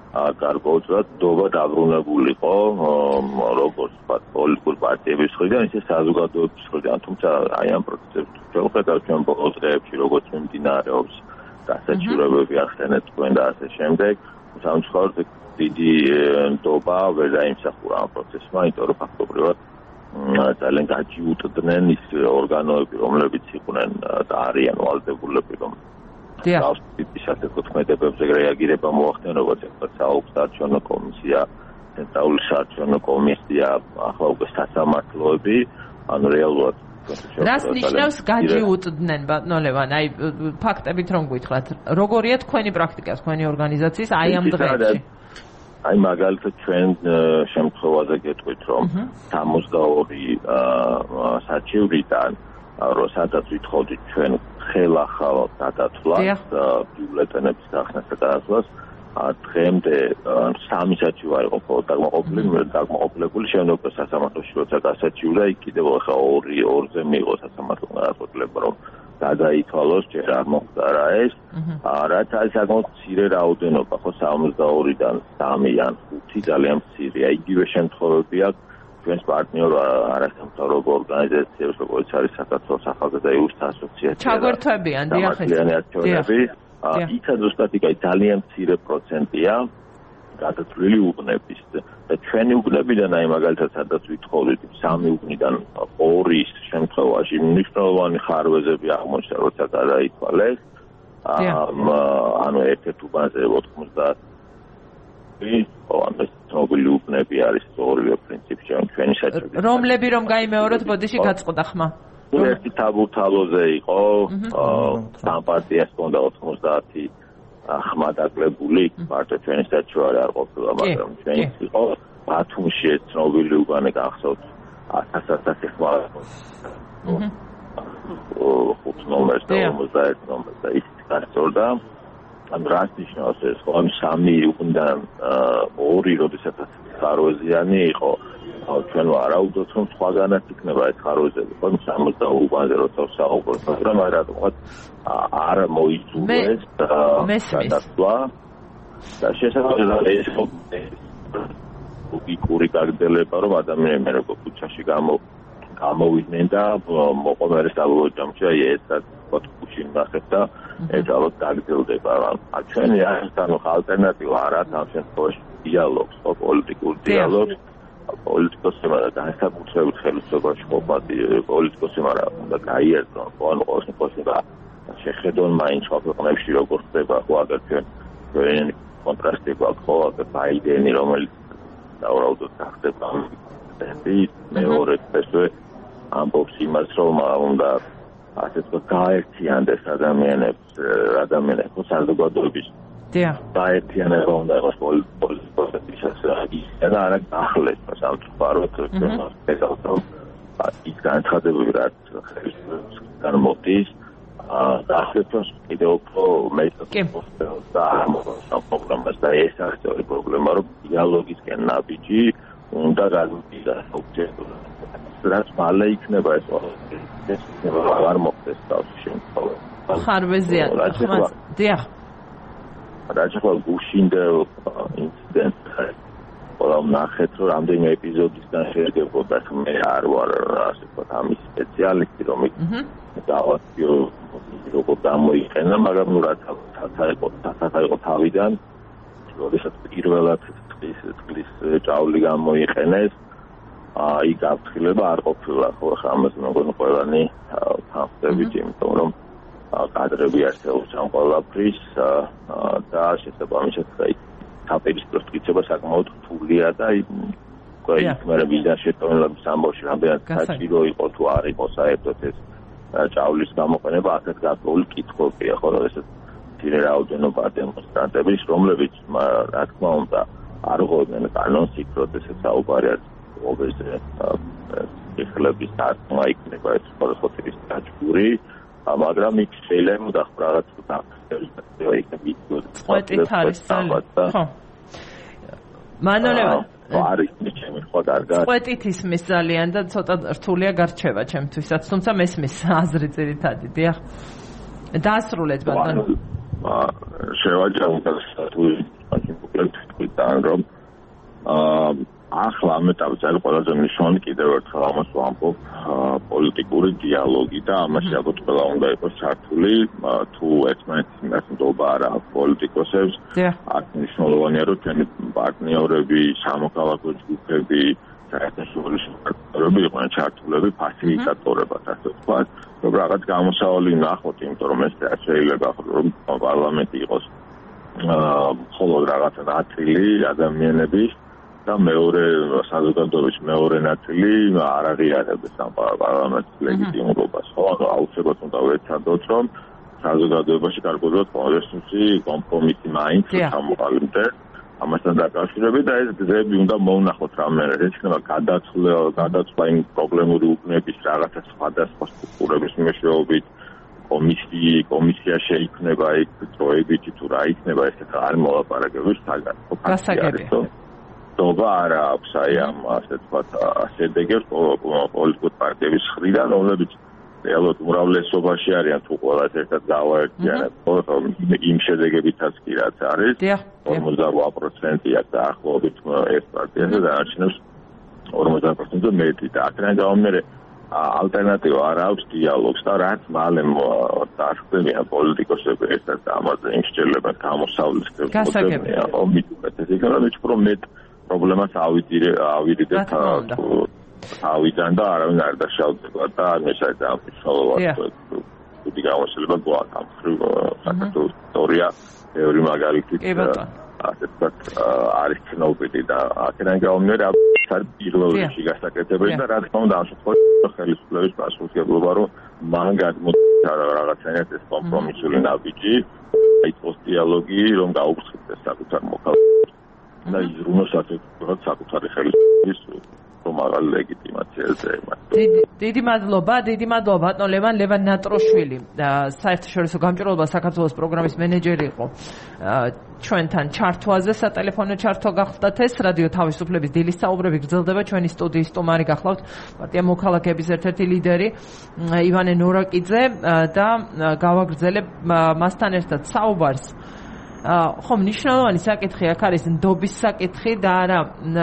გარკვეულწილად დობა დაბრუნებულიყო როგორც ვთქვათ პოლიტიკურ პარტიების მხრიდან ისე საზოგადოების მხრიდან თუმცა აი ამ პროცესებში შევხედავთ ჩვენ ბოლო დღეებში როგორც მიმდინარეობს დასაჩივრებები ახსენეთ თქვენ და ასე შემდეგ სამწუხაროდ დიდი დობა ვერ დაიმსახურა ამ პროცესმა იმიტომ რომ ფაქტობრივად ძალიან გაჯიუტდნენ ის ორგანოები რომლებიც იყვნენ და არიან ვალდებულები რომ ისეთებებზე რეაგირება მოახდინებოდა საერთაშორისო კომისია, ცენტრალური საარჩევნო კომისია, ახლა უკვე სასამართლოები, ანუ რეალურად რას ნიშნავს გაჯიუტდნენ ბატონო ლევან? აი ფაქტებით რომ გითხრათ, როგორია თქვენი პრაქტიკა, თქვენი ორგანიზაციის აი ამ დღეებში? აი მაგალითად ჩვენ შემთხვევაზე გეტყვით რომ 62 საჩივრიდან სადაც ვითხოვდით ჩვენ ხელახალ გადათვლას ბიულეტენების გახსნას და გადათვლას დღემდე 3 საჩივარი იყო დაკმაყოფილებული შენობრივ სასამართლოში როცა გასაჩივრა იქ კიდევ ახლა 2-ზე მიიღო სასამართლო გადაწყვეტილება რომ გადაითვალოს ჯერ არ მოხდა რა ეს რაც არის საკმაოდ მცირე რაოდენობა ხო 62-დან 3 ან 5 ძალიან მცირეა იგივე შემთხვევები აქვს ჩვენს პარტნიორ არასამთავრობო ორგანიზაციებს როგორც არის საქართველოს ახალგაზრდა იურისტთა ასოციაცია ჩაგვერთვებიან დიახ იქაც ზუსტად იქ ძალიან მცირე პროცენტია გადათვლილი უბნების და ჩვენი უბნებიდან აი მაგალითად სადაც ვითხოვდით 3 უბნიდან 2-ის შემთხვევაში მნიშვნელოვანი ხარვეზები აღმოჩნდა როცა გადაითვალეს ანუ ერთ-ერთ უბანზე 90 ცნობილი უბნები არის ორივე პრინციპში ჩვენი საჭიროება რომლები რომ გაიმეოროთ ბოდიში გაწყდა ხმა ერთი თაბურთალოზე იყო სამ პარტიას ჰქონდა 90 ხმა დაკლებული მარტო ჩვენი საჭიროება არ ყოფილა მაგრამ ჩვენი იყო ბათუმში ცნობილი უბანი გახსოვთ 1000 ხმა 5 ნომერს და 51 ნომერს და ის გასწორდა ან რას ნიშნავს ეს ხო ამ 3 უბნიდან 2 როდესაც ხარვეზიანი იყო ჩვენ ვარაუდობთ რომ სხვაგანაც იქნება ეს ხარვეზები ხო 60 უბანზე როცა საუბრობთ მაგრამ რატომღაც არ მოიწურეს გადასვლა და შესაძლოა ეს უბიკური გაგრძელება რომ ადამიანები როგორ ქუჩაში გამოვიდნენ და მოყოლერის დაბოჯამში აი ესაც ფოტოში ნახეთ და ეს ალბათ გაგრძელდება რა ჩვენი ახალ ალტერნატივა არა ამ შემთხვევაში დიალოგს ხო პოლიტიკურ დიალოგს პოლიტიკოსებმა და განსაკუთრებით ხელისუფლებაში ყოფნად პოლიტიკოსებმა უნდა გაიერთონ ხო ანუ ყოველთვის და შეხედონ მაინც ქვეყნებში როგორ ხდება ხო აგერ ჩვენ კონტრასტი გვაქვს ხო აგერ ბაიდენი რომელიც დაუბრუნდათ ხდება მეორე ესე ამბობს იმას რომ უნდა ასე თქვა გაერთიანდეს ადამიანებს ხო საზოგადოების გაერთიანება უნდა იყოს პოლიტიკოსების და არა ახლეს სამწუხაროდ რომ ის განცხადებები რაც ხელისუფლებისგან მოდის დაახლოებით კიდევ უფრო მეტად და პრობლემას და ეს არის პრობლემა რომ დიალოგისკენ ნაბიჯი უნდა გადმოიდას რაც მალე იქნება ეს აღარ მოხდეს თავში შემთხვევაში ხარვეზია დიახ რაჭახლა გუშინდელ ინციდენტს ყველა ნახეთ რომ რამდენი ეპიზოდისგან შეერგებოდა მე არ ვარ ასე ვთქვათ ამის სპეციალისტი რომ დავასიო როგორ გამოიყენა მაგრამ ნუ რაც საერთოდ თავიდან როდესაც პირველად წყლის ჭავლი გამოიყენეს აი გაფრთხილება არ ყოფილა ხო ხა ამას მეგონი ყველანი თანხდებით იმიტომ რომ კადრები არსებობს ამ ყველაფრის და შესაბამისად აი საპირისპირო წკიცება საკმაოდ რთულია და იქ მე ვიზა შეტყობინების ამბავში რამდენად საჭირო იყო თუ არ იყო საერთოდ ეს ჭავლის გამოყენება ასეთ გარკვეული კითხვებია ხო როდესაც მცირე რაოდენობა დემონსტრანტების რომლებიც რა თქმა უნდა არ ღვევდნენ კანონს იქ როდესაც საუბარი არის ობეზე ეხლების დარტყმა იქნება ეს პოლიტიკის დაჭგური მაგრამ იქ შეიძლება დახრა რაღაც წვეტით არის ხო მანოლევან არის ჩემი ხო კარგად წვეტით ისმის ძალიან და ცოტა რთულია გარჩევა ჩემთვისაც თუმცა მესმის აზრი ძირითადი დიახ დაასრულეთ ბატონო შევაჯამოთ თუ გასაგებთან, რომ ახლა ამ ეტაპზე ყველაზე მნიშვნელოვანი კიდევ ერთხელ ამას ვამბობ, პოლიტიკური დიალოგი და ამაში ალბათ ყველა უნდა იყოს ჩართული, თუ ერთმანეთის მიმართულება არ აქვს პოლიტიკოსებს, აქ მნიშვნელოვანია, რომ ჩვენი პარტნიორები, სამოქალაქო ჯგუფები, საერთაშორისო პარტნიორები იყვნენ ჩართულები ფასილიტატორებად, ასე ვთქვათ, რომ რაღაც გამოსავალი ნახოთ, იმიტომ რომ ეს შეიძლება რომ პარლამენტი იყოს მხოლოდ რაღაცა ნაწილი ადამიანების და მეორე საზოგადოების მეორე ნაწილი არ აღიარებს ამ პარლამენტის ლეგიტიმურობას. ხო, აუცილებლად უნდა ვეცადოთ, რომ საზოგადოებაში გარკვეულად კომპრომისი მაინც ჩამოყალიბდეს. ამასთან დაკავშირებით და ეს გზები უნდა მოვნახოთ რამე ეს იქნება გადაცვლა იმ პრობლემური უბნების რაღაცა სხვადასხვა სტრუქტურების მეშვეობით კომისია შეიქმნება იქ დროებითი თუ რა იქნება ეს არ მოლაპარაკების გასაგები თობა არ აქვს აი ამ ასე ვთქვათ შედეგებს პოლიტიკურ პარტიების მხრიდან რომლებიც რეალურად უმრავლესობაში არიან თუ ყველას ერთად გავაერთიანებთ იმ შედეგებითაც კი რაც არის 48%-ია დაახლოებით ეს პარტია და დანარჩენებს 50%-ზე მეტი და აქედან გამომდინარე ალტერნატივა არ აქვს დიალოგს და რაც მალე დაახდენიან პოლიტიკოსები ერთად ამაზე იმსჯელებენ გამოსავლის გასაგებია ეს იქნება უფრო მეტ პრობლემას ავირიდეთ ავიდან და არავინ არ დაშავდება და მეცადა ამ მნიშვნელოვანი დიდი გამოსვლება გვაქვს ამ საქართველოს ისტორია ბევრი მაგალითით ასე ვთქვათ არის ცნობილი და აქედან გამომდინარე პირველ რიგში გასაკეთებელი და რა თქმა უნდა ამ შემთხვევაში ხელისუფლების პასუხისმგებლობა რომ მან გადმოდის რაღაცნაირად ეს კომპრომისული ნაბიჯი იყოს დიალოგი რომ გაუბრწყდეს საკუთარ მოქალაქეებს და იზრუნოს საკუთარი ხელისუფლების მაღალი ლეგიტიმაციაზე. დიდი მადლობა ბატონ ლევან ნატროშვილი საერთაშორისო გამჭირვალობა საქართველოს პროგრამის მენეჯერი იყო ჩვენთან ჩართვაზე სატელეფონო ჩართვა გახლდათ ეს რადიო თავისუფლების დილის საუბრები გრძელდება ჩვენი სტუდიის სტუმარი გახლავთ პარტია მოქალაქეების ერთ-ერთი ლიდერი ივანე ნორაკიძე და გავაგრძელებ მასთან ერთად საუბარს ხო მნიშვნელოვანი საკითხი აქ არის ნდობის საკითხი და არა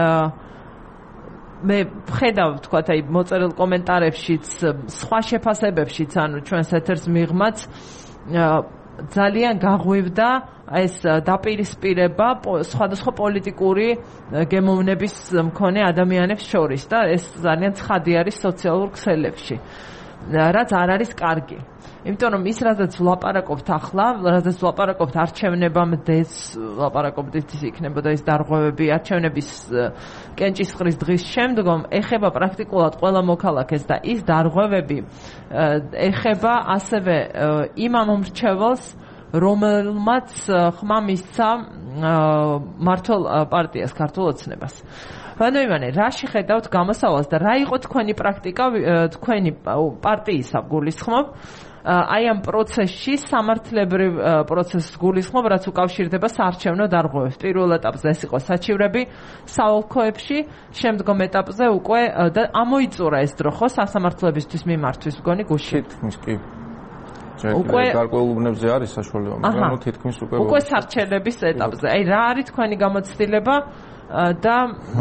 მე ვხედავ თქვათ აი მოწერილ კომენტარებშიც სხვა შეფასებებშიც ანუ ჩვენს ეთერს მიღმაც ძალიან გაღვივდა ეს დაპირისპირება სხვადასხვა პოლიტიკური გემოვნების მქონე ადამიანებს შორის და ეს ძალიან ცხადი არის სოციალურ ქსელებში რაც არ არის კარგი იმიტომ რომ ის რადგან ვლაპარაკობთ ახლა რადგან ვლაპარაკობთ არჩევნებამდეც ვლაპარაკობთ ის იქნებოდა ეს დარღვევები არჩევნების კენჭისყრის დღის შემდგომ ეხება პრაქტიკულად ყველა მოქალაქეს და ის დარღვევები ეხება ასევე იმ ამომრჩეველს რომელმაც ხმა მისცა მართლ პარტიას ქართულ ოცნებას ანუ ივანე რა შეხედავთ გამოსავალს და რა იყო თქვენი პრაქტიკა თქვენი პარტიისა გულისხმობ აი ამ პროცესში სამართლებრივ პროცესს გულისხმობ რაც უკავშირდება საარჩევნო დარღვევებს პირველ ეტაპზე ეს იყო საჩივრები საოლქოებში შემდგომ ეტაპზე უკვე და ამოიწურა ეს დრო ხო სასამართლოებისთვის მიმართვის მგონი გუშინ თითქმის კი უკვე გარკვეულ უბნებზე არის საშუალება მაგრამ თითქმის უკვე საარჩევნების ეტაპზე აი რა არის თქვენი გამოცდილება და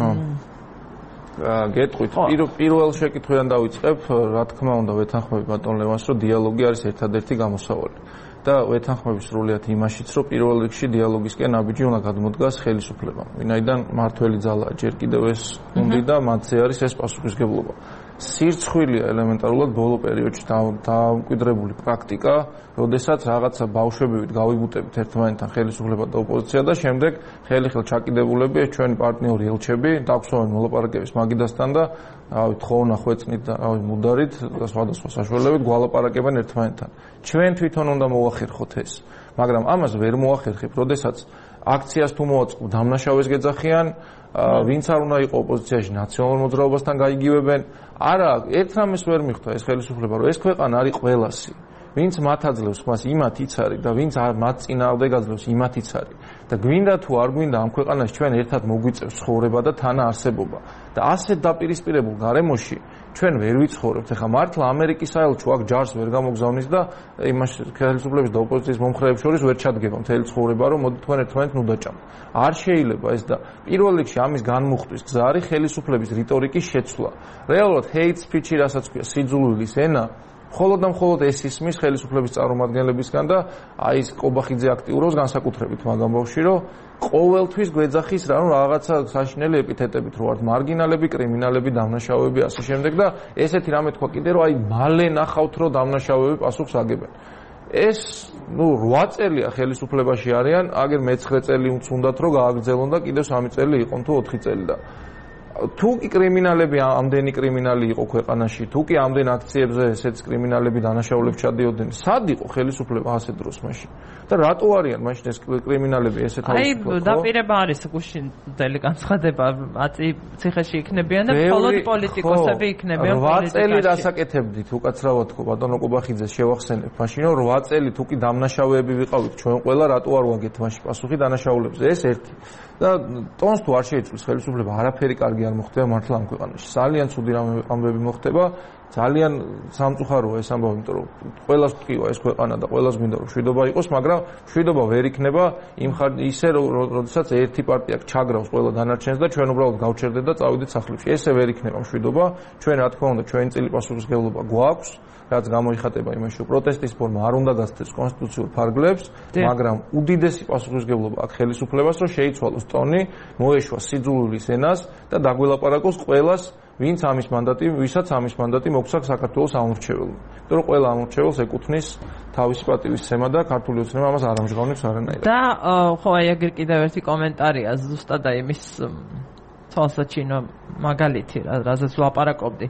გეტყვით პირველ შეკითხვიდან დავიწყებ რა თქმა უნდა ვეთანხმები ბატონ ლევანს რომ დიალოგი არის ერთადერთი გამოსავალი და ვეთანხმები სრულიად იმაშიც რომ პირველ რიგში დიალოგისკენ ნაბიჯი უნდა გადმოდგას ხელისუფლებამ ვინაიდან მართველი ძალა ჯერ კიდევ ეს უნდა და მათზე არის ეს პასუხისმგებლობა სირცხვილია ელემენტარულად ბოლო პერიოდში დამკვიდრებული პრაქტიკა, როდესაც რაღაცა ბავშვებივით გავიბუტებით ერთმანეთთან ხელისუფლება და ოპოზიცია და შემდეგ ხელი-ხელ ჩაკიდებულები ეს ჩვენი პარტნიორი ელჩები დაგვსვამენ მოლაპარაკების მაგიდასთან და რავით ხოვნა ხვეწნით და რავით მუდარით და სხვადასხვა საშუალებით გვალაპარაკებენ ერთმანეთთან. ჩვენ თვითონ უნდა მოახერხოთ ეს, მაგრამ ამას ვერ მოახერხებ, როდესაც აქციას თუ მოვაწყობ დამნაშავეს გეძახიან ვინც არ უნდა იყო ოპოზიციაში ნაციონალურ მოძრაობასთან გაიგივებენ არა ერთ რამეს ვერ მიხვდა ეს ხელისუფლება რომ ეს ქვეყანა არის ყველასი ვინც მათ აძლევს მას იმათ იცარი და ვინც მათ წინააღმდეგ აძლევს იმათ იცარი და გვინდა თუ არ გვინდა ამ ქვეყანაში ჩვენ ერთად მოგვიწევს ცხოვრება და თანაარსებობა და ასეთ დაპირისპირებულ გარემოში ჩვენ ვერ ვიცხოვრებთ. ეხლა მართლა ამერიკის საელჩო აქ ჯარს ვერ გამოგზავნის და იმას ხელისუფლების და ოპოზიციის მომხრეებს შორის ვერ ჩადგება მთელი ცხოვრება, რომ მოდი თქვენ ერთმანეთს ნუ დაჭამთ. არ შეიძლება ეს და პირველ რიგში ამის განმუხტვის გზა არის ხელისუფლების რიტორიკის შეცვლა. რეალურად hate speech-ი, რასაც ქვია სიძულვილის ენა, მხოლოდ და მხოლოდ ეს ისმის ხელისუფლების წარმომადგენლებისგან და აი ეს კობახიძე აქტიურობს განსაკუთრებით მაგ ამბავში, რომ ყოველთვის გვეძახის რა რაღაცა საშინელი ეპითეტებით რო ვართ მარგინალები, კრიმინალები, დამნაშავეები, ასე შემდეგ და ესეთი რამე თქვა კიდე რომ აი მალე ნახავთ რომ დამნაშავეები პასუხს აგებენ. ეს 8 წელია ხელისუფლებაში არიან, აგერ მე-9 წელი უნდათ რომ გააგრძელონ და კიდევ 3 წელი იყო თუ 4 წელი და თუ კი კრიმინალები ამდენი კრიმინალი იყო ქვეყანაში, თუ კი ამდენ აქციებზე ესეც კრიმინალები დანაშაულებს ჩადიოდნენ, სად იყო ხელისუფლება ასე დროს მაშინ? და რატო არიან მაშინ ეს კრიმინალები ესე თავისუფლად? აი, დაპირება არის გუშინდელი განცხადება, აწი ციხეში იქნებიან და მხოლოდ პოლიტიკოსები იქნებიან პოლიტიკაში. 8 წელი რასაკეთებდით, უკაცრავად თქო ბატონო კობახიძეს შევახსენებ, მაშინ რომ 8 წელი თუ კი დამნაშავეები ვიყავით ჩვენ ყველა, რატო არ ვაგეთ მაშინ პასუხი დანაშაულებზე? ეს ერთი. და ტონს თუ არ შეიცვლის ხელისუფლება, არაფერი კარგი არ მოხდება მართლა ამ ქვეყანაში. ძალიან ცუდი ამბები მოხდება. ძალიან სამწუხაროა ეს ამბავი, იმიტომ რომ ყველას ვთქვა ეს ქვეყანა და ყველას მინდა რომ მშვიდობა იყოს, მაგრამ მშვიდობა ვერ იქნება ისე როდესაც ერთი პარტია ჩაგრავს ყველა დანარჩენს და ჩვენ უბრალოდ გავჩერდეთ და წავიდეთ სახლებში. ესე ვერ იქნება მშვიდობა. ჩვენ რა თქმა უნდა ჩვენი წილი პასუხისმგებლობა გვაქვს, რაც გამოიხატება იმაში, რომ პროტესტის ფორმა არ უნდა გასცეს კონსტიტუციურ ფარგლებს, მაგრამ უდიდესი პასუხისმგებლობა აქვს ხელისუფლებას, რომ შეიცვალოს ტონი, მოეშვა სიძულვილის ენას და დაგველაპარაკოს ყველას, ვისაც ამის მანდატი მოგვს აქვს საქართველოს ამორჩეველმა. იმიტომ რომ ყველა ამორჩეველს ეკუთვნის თავისი პატივისცემა და ქართული ოცნება ამას არ ამჟღავნებს არანაირად. და ხო აი ეგრე კიდევ ერთი კომენტარია ზუსტად აი იმის თვალსაჩინო მაგალითი, რაზეც ვლაპარაკობდი.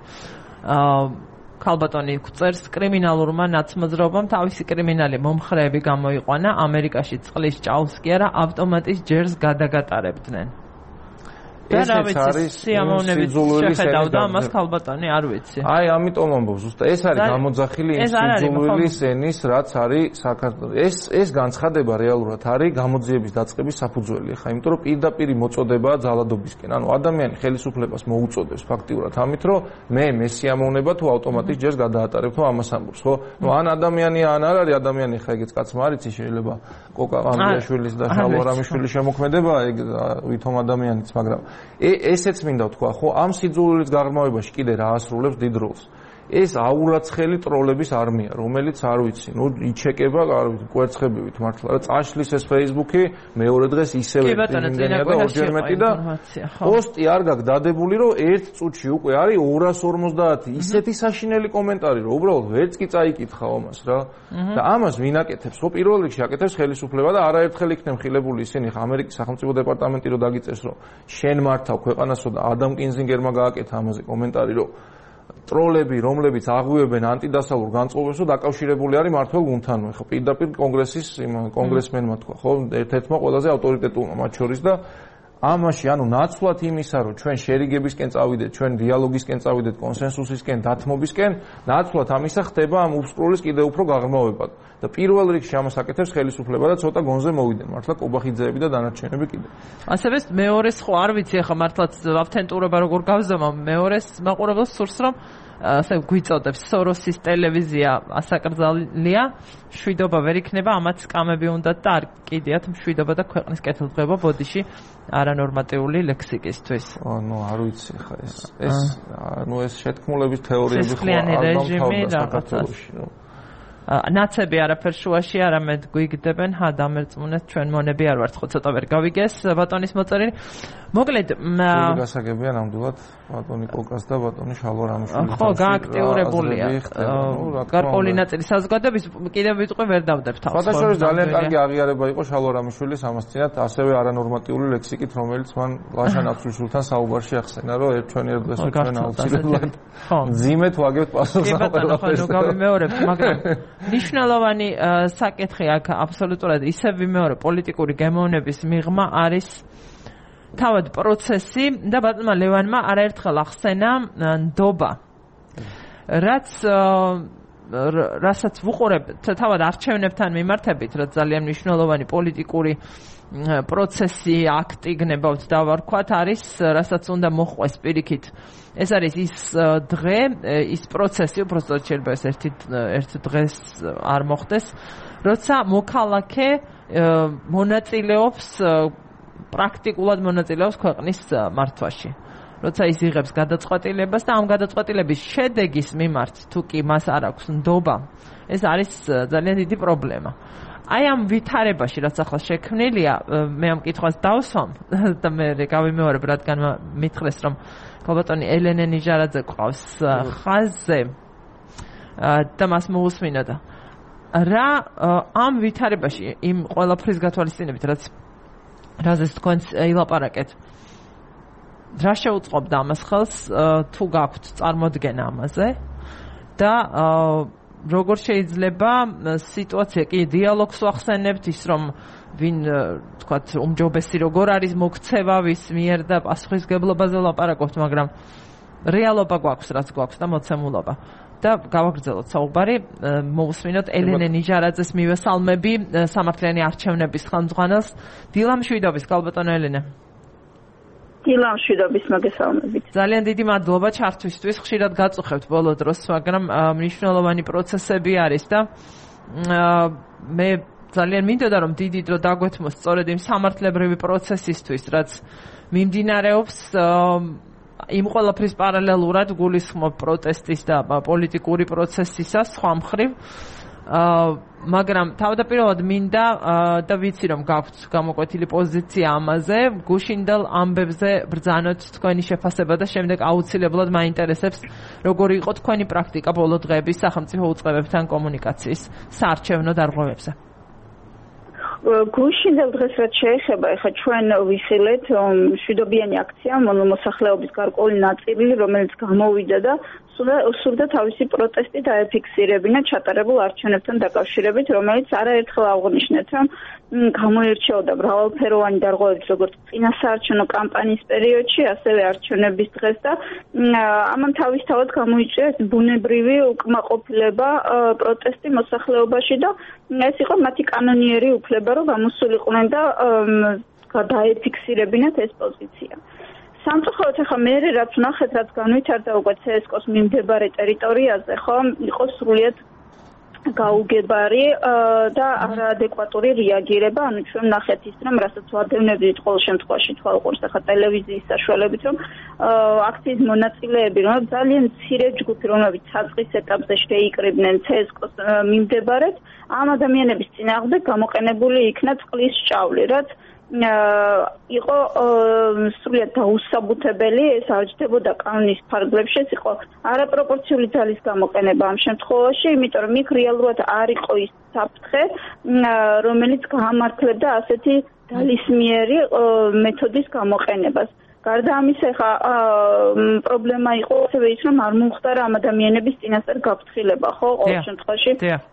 ქალბატონი წერს კრიმინალურმა ნაცმოძრაობამ თავისი კრიმინალი მომხრეები გამოიყვანა ამერიკაში წყლის ჭაობს კი არა ავტომატის ჯერს გადაგატარებდნენ. ეს არის სიამოვნებით შეხედავდა ამას ქალბატონი არ ვიცი. აი ამიტომ ამბობ ზუსტად ეს არის გამოძახილი იმ სიძულვილის ენის რაც არის საქართველოს ეს განცხადება რეალურად არის გამოძიების დაწყების საფუძველი. ხა იმიტომ რომ პირდაპირ მოწოდებაა ძალადობისკენ. ანუ ადამიანი ხელისუფლებას მოუწოდებს ფაქტიურად ამით რომ მე სიამოვნება თუ ავტომატის ჯერს გადაატარებ თუ ამას ამბობს ხო? ნუ ან ადამიანია ან არ არის ადამიანი ხა ეგეც კაცმა არიცი შეიძლება კოკა ამიაშვილის და შალვა რამიშვილის შემოქმედება ეგ ვითომ ადამიანიც მაგრამ ესეც მინდა ვთქვა, ხო, ამ სიძულვილის გაღრმავებაში კიდე რა ასრულებს დიდ როლს. ეს აურაცხელი ტროლების არმია, რომელიც არ ვიცი, ნუ იჩეკება, არ ვიცი, კვერცხებივით მართლა რა წაშლის ეს Facebook-ი, მეორე დღეს ისევე იმდენია და ორჯერ მეტი და პოსტი არ გაქვს დადებული, რომ ერთ წუთში უკვე არის 250 ისეთი საშინელი კომენტარი, რომ უბრალოდ ვერც კი წაიკითხავ ამას რა. და ამას ვინ აკეთებს? ხო, პირველ რიგში აკეთებს ხელისუფლება და არაერთხელ იქნება ხილებული ისინი, ამერიკის სახელმწიფო დეპარტამენტი რო დაგიწეს, რომ შენ მართავ ქვეყანასო და ადამ კინზინგერმა გააკეთა ამაზე კომენტარი, რომ ტროლები, რომლებიც აღვივებენ ანტიდასალურ განწყობებს, დაკავშირებული არის მართლ გუნდთანო. ხო, პირდაპირ კონგრესის კონგრესმენმა თქვა, ხო, ერთ-ერთმა ყველაზე ავტორიტეტულმა მათ შორის და ამაში, ანუ ნაცვლად იმისა, რომ ჩვენ შერიგებისკენ წავიდეთ, ჩვენ დიალოგისკენ წავიდეთ, კონსენსუსისკენ, დათმობისკენ, ნაცვლად ამისა ხდება ამ უსწროლის კიდევ უფრო გაღრმავება. და პირველ რიგში ამას აკეთებს ხელისუფლება და ცოტა გონზე მოვიდნენ მართლა კობახიძეები და დანარჩენები კიდე. ასევეს მეორეს ხო არ ვიცი ახლა მართლაც ავთენტურობა როგორ გავზომავ, მეორეს მაყურებელს სურს რომ ასე გვიწოდებს სოროსის ტელევიზია ასაკრძალულია, მშვიდობა ვერ იქნება, ამაც სკამები უნდათ და არ კიდიათ მშვიდობა და ქვეყნის კეთილდღეობა ბოდიში არანორმატიული ლექსიკისთვის. ნუ არ ვიცი ხა ეს შეთქმულების თეორიები ხო არ დამთავრდა საქართველოში, ნუ ნაცები არაფერ შუაში არამედ გვიგდებენ, დამერწმუნეთ ჩვენ მონები არ ვართ, ხო ცოტა ვერ გავიგეს ბატონის მოწერილი. მოკლედ გასაგებია ნამდვილად ბატონი კოკას და ბატონი შალვა რამიშვილის ხო გააქტიურებულია გარკვეული ნაწილი საზოგადოების კიდევ ვიტყვი ვერ დავდებ თავს. ფაქტობრივად ძალიან კარგი აღიარება იყო შალვა რამიშვილის ამას წინათ ასევე არანორმატიული ლექსიკით, რომელიც მან ლაშან აფშულთან საუბარში ახსენა, რომ ჩვენ ერთდღეს ჩვენ აუცილებლად ძიმეთ ვაგებთ პასუხს ამ ყველაფერს. ნუ გავიმეორებთ, მაგრამ ნიშნულოვანი საკითხი აქ აბსოლუტურად ისე ვიმეორებ, პოლიტიკური გემოვნების მიღმა არის თავად პროცესი და ბატონმა ლევანმა არაერთხელ ახსენა ნდობა, რაც რასაც ვუყურებ თავად არჩევნებთან მიმართებით, რაც ძალიან მნიშვნელოვანი პოლიტიკური პროცესი, აქტი გნებავთ დავარქვათ, არის რასაც უნდა მოხდეს პირიქით. ეს არის ის დღე, ის პროცესი, უბრალოდ შეიძლება ეს ერთ დღეს არ მოხდეს, როცა მოქალაქე მონაწილეობს პრაქტიკულად მონაწილეობს ქვეყნის მართვაში. როცა ის იღებს გადაწყვეტილებას და ამ გადაწყვეტილების შედეგის მიმართ თუ კი მას არ აქვს ნდობა, ეს არის ძალიან დიდი პრობლემა. აი ამ ვითარებაში, რაც ახლა შექმნილია, მე ამ კითხვას დავსვამ და მე გავიმეორებ, რადგან მითხრეს, რომ ქალბატონი ელენე ნიჟარაძე ყავს ხაზზე და მას მოусმინოთ. რა ამ ვითარებაში, იმ ყველაფრის გათვალისწინებით, რაზეც თქვენ ილაპარაკეთ, რა შეუწყობდა ამას ხელს, თუ გაქვთ წარმოდგენა ამაზე და როგორ შეიძლება სიტუაცია კი დიალოგს ვახსენებთ, ის რომ ვინ თქვათ უმჯობესი როგორ არის მოქცევა ვის მიერ და პასუხისგებლობაზე ლაპარაკობთ, მაგრამ რეალობა გვაქვს, რაც გვაქვს და მოცემულობა. და გავაგრძელოთ საუბარი, მოусმინოთ ელენე ნიჟარაძეს მივესალმები, სამართლიანი არჩევნების ხელმძღვანელს. დილა მშვიდობის, ქალბატონო ელენე. დილა მშვიდობის, მოგესალმებით. ძალიან დიდი მადლობა ჩართვისთვის, ხშირად გაწუხებთ ბოლო დროს, მაგრამ მნიშვნელოვანი პროცესები არის და მე ძალიან მინდოდა რომ დიდი დრო დაგვეთმოს სწორედ იმ სამართლებრივი პროცესისთვის, რაც მიმდინარეობს იმ ყველაფრის პარალელურად გულისხმობ პროტესტის და პოლიტიკური პროცესისას სხვა მხრივ, მაგრამ თავდაპირველად მინდა და ვიცი რომ გაქვთ გამოკვეთილი პოზიცია ამაზე, გუშინდელ ამბებზე ბრძანოთ თქვენი შეფასება და შემდეგ აუცილებლად მაინტერესებს როგორი იყო თქვენი პრაქტიკა ბოლო დღეების სახელმწიფო უწყებებთან კომუნიკაციის საარჩევნო დარღვევებზე. გუშინდელ დღეს რაც შეეხება, ეხლა ჩვენ ვიხილეთ მშვიდობიანი აქცია მოსახლეობის გარკვეული ნაწილი, რომელიც გამოვიდა და სურდა თავისი პროტესტი დაეფიქსირებინა ჩატარებულ არჩევნებთან დაკავშირებით, რომელიც არაერთხელ აღნიშნეთ, რომ გამოირჩეოდა მრავალფეროვანი დარღვევებით, როგორც წინა საარჩევნო კამპანიის პერიოდში, ასევე არჩევნების დღეს და ამან თავისთავად გამოიწვია ბუნებრივი უკმაყოფილება პროტესტი მოსახლეობაში და ეს იყო მათი კანონიერი უფლება, რომ გამოსულიყვნენ და დაეფიქსირებინათ ეს პოზიცია. სამწუხაროდ ახლა მე რაც ვნახეთ, რაც განვითარდა უკვე CSKO-ს მიმდებარე ტერიტორიაზე, ხო, იყო სრულიად გაუგებარი და არაადეკვატური რეაგირება, ანუ ჩვენ ვნახეთ ის, რომ რასაც ვადევნებდით ყოველ შემთხვევაში თვალყურს ახლა ტელევიზიის საშუალებით, რომ აქციის მონაწილეები, რომ ძალიან მცირე ჯგუფი, რომლებიც საწყის ეტაპზე შეიკრიბნენ CSKO-ს მიმდებარედ, ამ ადამიანების წინააღმდეგ გამოყენებული იქნა წყლის ჭავლი, რაც იყო სრულიად დაუსაბუთებელი, ეს არ ჯდებოდა კანონის ფარგლებში, ეს იყო არაპროპორციული ძალის გამოყენება ამ შემთხვევაში, იმიტომ რომ იქ რეალურად არ იყო ის საფრთხე, რომელიც გაამართლებდა ასეთი ძალისმიერი მეთოდის გამოყენებას. გარდა ამისა, ხა პრობლემა იყო ასევე ის, რომ არ მომხდარა ამ ადამიანების წინასწარ გაფრთხილება, ხო, ყოველ შემთხვევაში.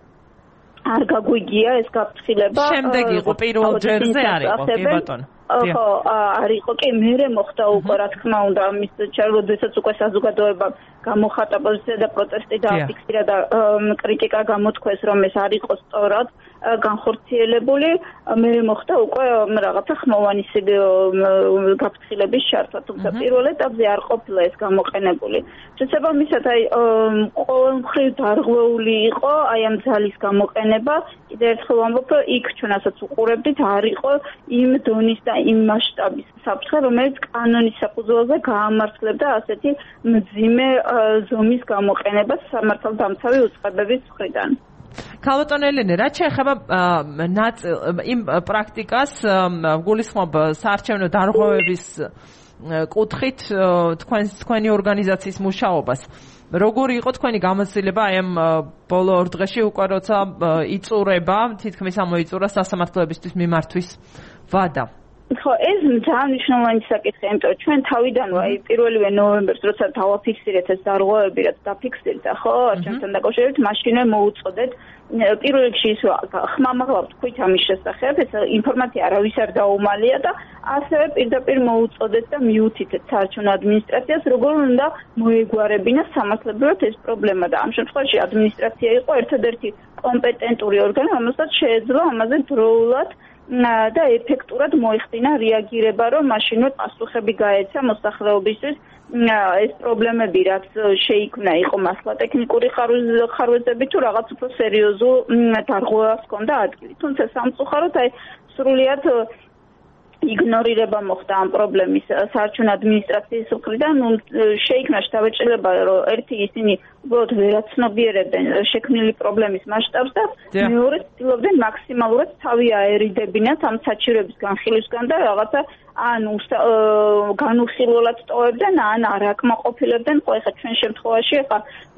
არ გაგვიგია ეს გაფრთხილება. შემდეგ იყო პირველ ჯერზე არ იყო, კი ბატონო. ხო, არ იყო, კი მერე მოხდა უკვე, რა თქმა უნდა, ამის როდესაც უკვე საზოგადოება გამოხატა პოზიცია და პროტესტი დააფიქსირა და კრიტიკა გამოთქვეს, რომ ეს არ იყო სწორად განხორციელებული, მერე მოხდა უკვე რაღაცა ხმოვანი გაფრთხილების ჩართვა, თუმცა პირველ ეტაპზე არ ყოფილა ეს გამოყენებული. შესაბამისად, აი ყოველმხრივ დარღვეული იყო აი ამ ძალის გამოყენება. კიდევ ერთხელ ვამბობ, რომ იქ ჩვენ ასაც უყურებდით, არ იყო იმ დონის და იმ მასშტაბის საფრთხე, რომელიც კანონის საფუძველზე გაამართლებდა ასეთი მძიმე ზომის გამოყენებას სამართალდამცავი უწყებების მხრიდან. ქალბატონო ელენე, რაც შეეხება იმ პრაქტიკას, გულისხმობ საარჩევნო დარღვევების კუთხით თქვენი ორგანიზაციის მუშაობას. როგორი იყო თქვენი გამოცდილება აი ამ ბოლო ორ დღეში უკვე როცა იწურება, თითქმის ამოიწურა სასამართლოებისთვის მიმართვის ვადა? ხო, ეს ძალიან მნიშვნელოვანი საკითხია, იმიტომ რომ ჩვენ თავიდანვე აი 1 ნოემბერს როცა დავაფიქსირეთ ეს დარღვევები, რაც დაფიქსირდა, ხო, არჩევნებთან დაკავშირებით, მაშინვე მოუწოდეთ პირველ რიგში ის ხმამაღლა თქვით ამის შესახებ, ეს ინფორმაცია არავის არ დაუმალია და ასევე პირდაპირ მოუწოდეთ და მიუთითეთ საარჩევნო ადმინისტრაციას, როგორ უნდა მოეგვარებინა სამართლებრივად ეს პრობლემა და ამ შემთხვევაში ადმინისტრაცია იყო ერთადერთი კომპეტენტური ორგანო, რომელსაც შეეძლო ამაზე დროულად და ეფექტურად მოიხდინა რეაგირება, რომ მაშინვე პასუხები გაეცა მოსახლეობისთვის ეს პრობლემები, რაც შეიქმნა, იყო მასლა ტექნიკური ხარვეზები თუ რაღაც უფრო სერიოზულ დარღვევას ჰქონდა ადგილი. თუმცა სამწუხაროდ აი სრულიად იგნორირება მოხდა ამ პრობლემის საარჩევნო ადმინისტრაციის მხრიდან, შეიქმნა შთაბეჭდილება, რომ ერთი ისინი უბრალოდ ვერაცნობიერებდნენ შექმნილი პრობლემის მასშტაბს და მეორე ცდილობდნენ მაქსიმალურად თავი აერიდებინათ ამ საჩივრების განხილვისგან და რაღაცა ან განუხილველად ტოვებდნენ, ან არ აკმაყოფილებდნენ. ხო, ეხლა ჩვენ შემთხვევაში ეხლა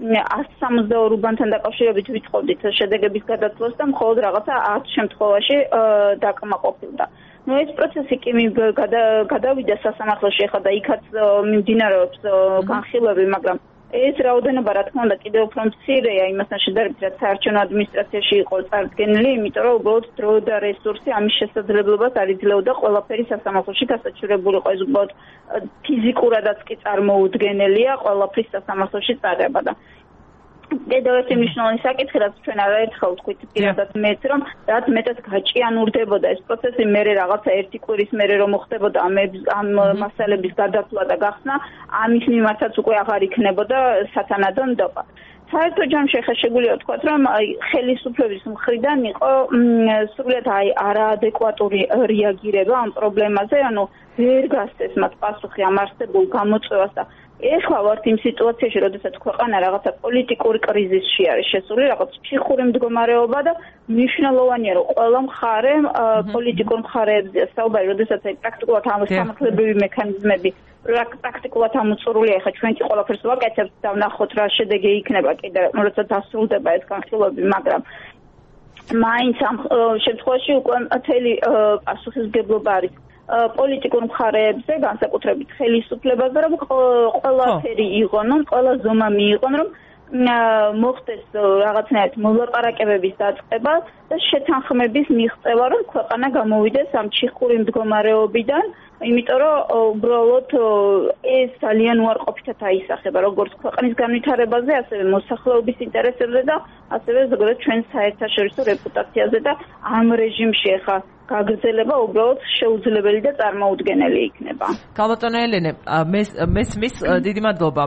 162 უბანთან დაკავშირებით ვიტყოდით შედეგების გადაცვლას და მხოლოდ რაღაცა 10 შემთხვევაში დაკმაყოფილდა. ეს პროცესი კი გადავიდა სასამართლოში ახლა და იქაც მიმდინარეობს განხილვები, მაგრამ ეს რაოდენობა რა თქმა უნდა კიდევ უფრო მცირეა იმასთან შედარებით, რაც საარჩევნო ადმინისტრაციაში იყო წარდგენილი, იმიტომ რომ უბრალოდ დრო და რესურსი ამის შესაძლებლობას არ იძლეოდა ყველაფერი სასამართლოში გასაჩივრებულიყო. ეს უბრალოდ ფიზიკურადაც კი წარმოუდგენელია ყველაფრის სასამართლოში წარება და კიდევ ერთი მნიშვნელოვანი საკითხი, რაც ჩვენ არაერთხელ ვთქვით პირადად მეც, რომ რაც მეტად გაჭიანურდებოდა ეს პროცესი, მერე რაღაცა ერთი კვირის მერე რომ მოხდებოდა ამ მასალების გადასვლა და გახსნა, ამის მიმართაც უკვე აღარ იქნებოდა სათანადო ნდობა. საერთო ჯამში ხა შეგვიძლია ვთქვათ, რომ აი ხელისუფლების მხრიდან იყო სრულიად აი არაადეკვატური რეაგირება ამ პრობლემაზე, ანუ ვერ გასცეს მათ პასუხი ამ არსებულ გამოწვევას და ეხლა ვართ იმ სიტუაციაში, როდესაც ქვეყანა რაღაცა პოლიტიკური კრიზისში არის შესული, რაღაც ფსიქური მდგომარეობა და მნიშვნელოვანია, რომ ყველა მხარე პოლიტიკურ მხარეებზეა საუბარი, როდესაც აი პრაქტიკულად ამ სამართლებრივი მექანიზმები პრაქტიკულად ამოწურულია, ეხლა ჩვენ კი ყველაფერს ვაკეთებთ და ვნახოთ რა შედეგი იქნება კიდე, როცა დასრულდება ეს განხილვები, მაგრამ მაინც ამ შემთხვევაში უკვე მთელი პასუხისმგებლობა არის პოლიტიკურ მხარეებზე, განსაკუთრებით ხელისუფლებაზე, რომ ყველაფერი იყონონ, ყველა ზომა მიიღონ, რომ მოხდეს რაღაცნაირად მოლაპარაკებების დაწყება და შეთანხმების მიღწევა, რომ ქვეყანა გამოვიდეს ამ ფსიქური მდგომარეობიდან, იმიტომ რომ უბრალოდ ეს ძალიან უარყოფითად აისახება როგორც ქვეყნის განვითარებაზე, ასევე მოსახლეობის ინტერესებზე და ასევე ზოგადად ჩვენ საერთაშორისო რეპუტაციაზე და ამ რეჟიმში ახლა გაგრძელება უბრალოდ შეუძლებელი და წარმოუდგენელი იქნება. ქალბატონო ელენე, მესმის დიდი მადლობა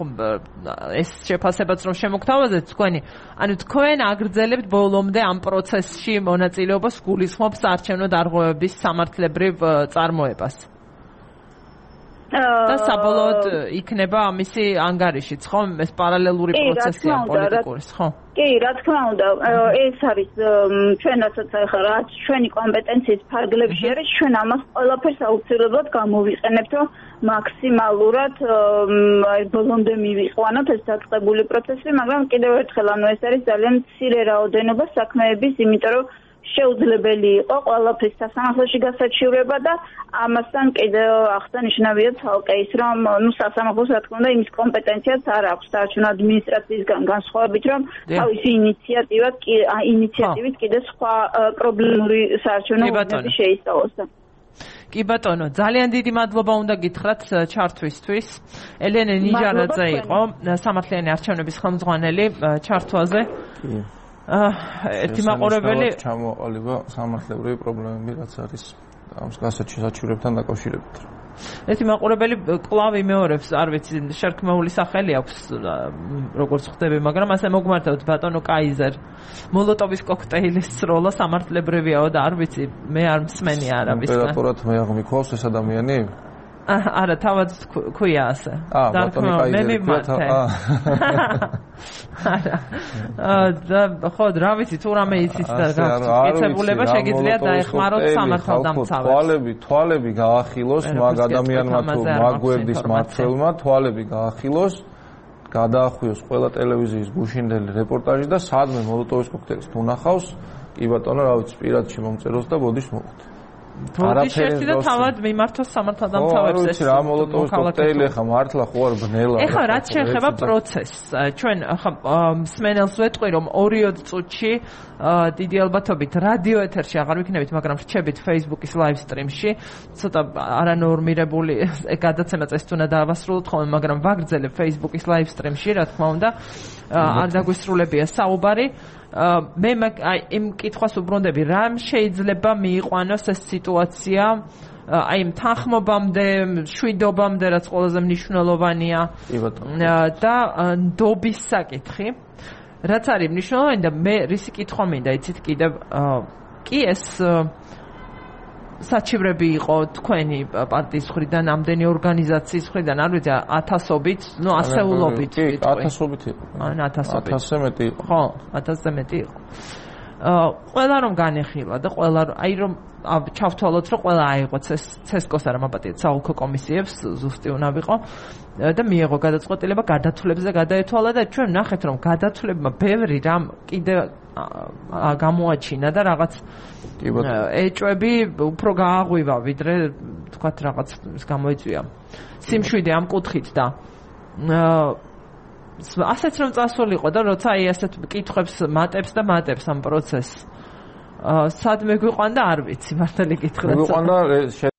ეს შეფასებაც რომ შემოგთავაზეთ თქვენი. ანუ თქვენ აგრძელებთ ბოლომდე ამ პროცესში მონაწილეობას, გულისხმობს საარჩევნო დარღვევების სამართლებრივ წარმოებას. და საბოლოოდ იქნება ამისი ანგარიშიც, ხო? ეს პარალელური პროცესია პოლიტიკური, ხო? კი, რა თქმა უნდა, ეს არის ჩვენ რასაც ახლა რაც ჩვენი კომპეტენციის ფარგლებში არის, ჩვენ ამას ყველაფერს აუცილებლად გამოვიყენებთ, რომ მაქსიმალურად ბოლომდე მივიყვანოთ ეს დაწყებული პროცესი, მაგრამ კიდევ ერთხელ ანუ ეს არის ძალიან მცირე რაოდენობა საქმეების, იმიტომ რომ შეუძლებელი იყო ყველაფრის სასამართლოში გასაჩივრება და ამასთან კიდევ აღსანიშნავია ცალკე ის, რომ სასამართლოს რა თქმა უნდა იმის კომპეტენციაც არ აქვს საარჩევნო ადმინისტრაციისგან განსხვავებით, რომ თავისი ინიციატივით კიდე სხვა პრობლემური საარჩევნო უბნები შეისწავლოს. კი ბატონო, ძალიან დიდი მადლობა უნდა გითხრათ ჩართვისთვის. ელენე ნიჟარაძე იყო სამართლიანი არჩევნების ხელმძღვანელი ჩართვაზე. ერთი მაყურებელი ჩამოყალიბა სამართლებრივი პრობლემები, რაც არის ამ გასაჩივრებთან დაკავშირებით. ერთი მაყურებელი კლავ იმეორებს, არ ვიცი, შერქმეული სახელი აქვს, როგორც ხდები, მაგრამ ასე მოგმართებთ ბატონო კაიზერ. მოლოტოვის კოქტეილის სროლა სამართლებრივიაო და არ ვიცი, მე არ მსმენი არამისგან. იმპერატორად მე აღმიქოს ეს ადამიანი? არა, თავად ქვია ასე. ბატონი კაიზერი ქვია. და ხო, რა ვიცი, თუ რამე იცით და გაკეთებულება შეგიძლია დაეხმაროთ სამართალდამცავებს. თვალები გაახილოს მაგ ადამიანმა თუ მაგ გვერდის მმართველმა, თვალები გაახილოს, გადაახვიოს ყველა ტელევიზიის გუშინდელი რეპორტაჟი და სადმე მოლოტოვის კოქტეილის თუ ნახავს, კი ბატონო, რა ვიცი, პირადში მომწეროს და ბოდიშს მოხდეთ. ბოდიშეთი და თავად მიმართოს სამართალდამცავებს ეს რა მოლოტოვის კოქტეილი ხა მართლა ხო არ ბნელა ეხლა რაც შეეხება პროცესს ჩვენ ხა მსმენელს ვეტყვი რომ 2 წუთში დიდი ალბათობით რადიო ეთერში აღარ ვიქნებით მაგრამ რჩებით Facebook-ის live stream-ში ცოტა არანორმირებული გადაცემა წესით უნდა დაავასრულოთ ხოლმე მაგრამ ვაგრძელებ Facebook-ის live stream-ში რა თქმა უნდა არ დაგვისრულებია საუბარი მე იმ კითხვას უბრუნდები რამ შეიძლება მიიყვანოს ეს სიტუაცია აი იმ თანხმობამდე შვიდობამდე რაც ყველაზე მნიშვნელოვანია და ნდობის საკითხი რაც არის მნიშვნელოვანი და მე რისი კითხვა მინდა იცით კიდევ კი ეს საჩივრები იყო თქვენი პარტიის მხრიდან ამდენი ორგანიზაციის მხრიდან არ ვიცი 1000-ობით ნუ ასეულობით კი 1000-ობით იყო ან 1000-ზე მეტი იყო ხო 1000-ზე მეტი იყო ყველა რომ განეხილა და ყველა აი რომ ჩავთვალოთ რომ ყველა აიღო ცესკოს არა მაპატიეთ საოლქო კომისიებს ზუსტი უნდა ვიყო და მიიღო გადაწყვეტილება გადათვლებზე გადაეთვალა და ჩვენ ნახეთ რომ გადათვლებმა ბევრი რამ კიდე გამოაჩინა და რაღაც ეჭვები უფრო გააღვივა ვიდრე თქვათ რაღაც გამოიწვია სიმშვიდე ამ კუთხით და ასეც რომ წასულიყო და როცა აი ასეთ კითხვებს მატებს ამ პროცესს სად მეგვიყვანდა არ ვიცი მართალი კითხვა მეგვიყვანდა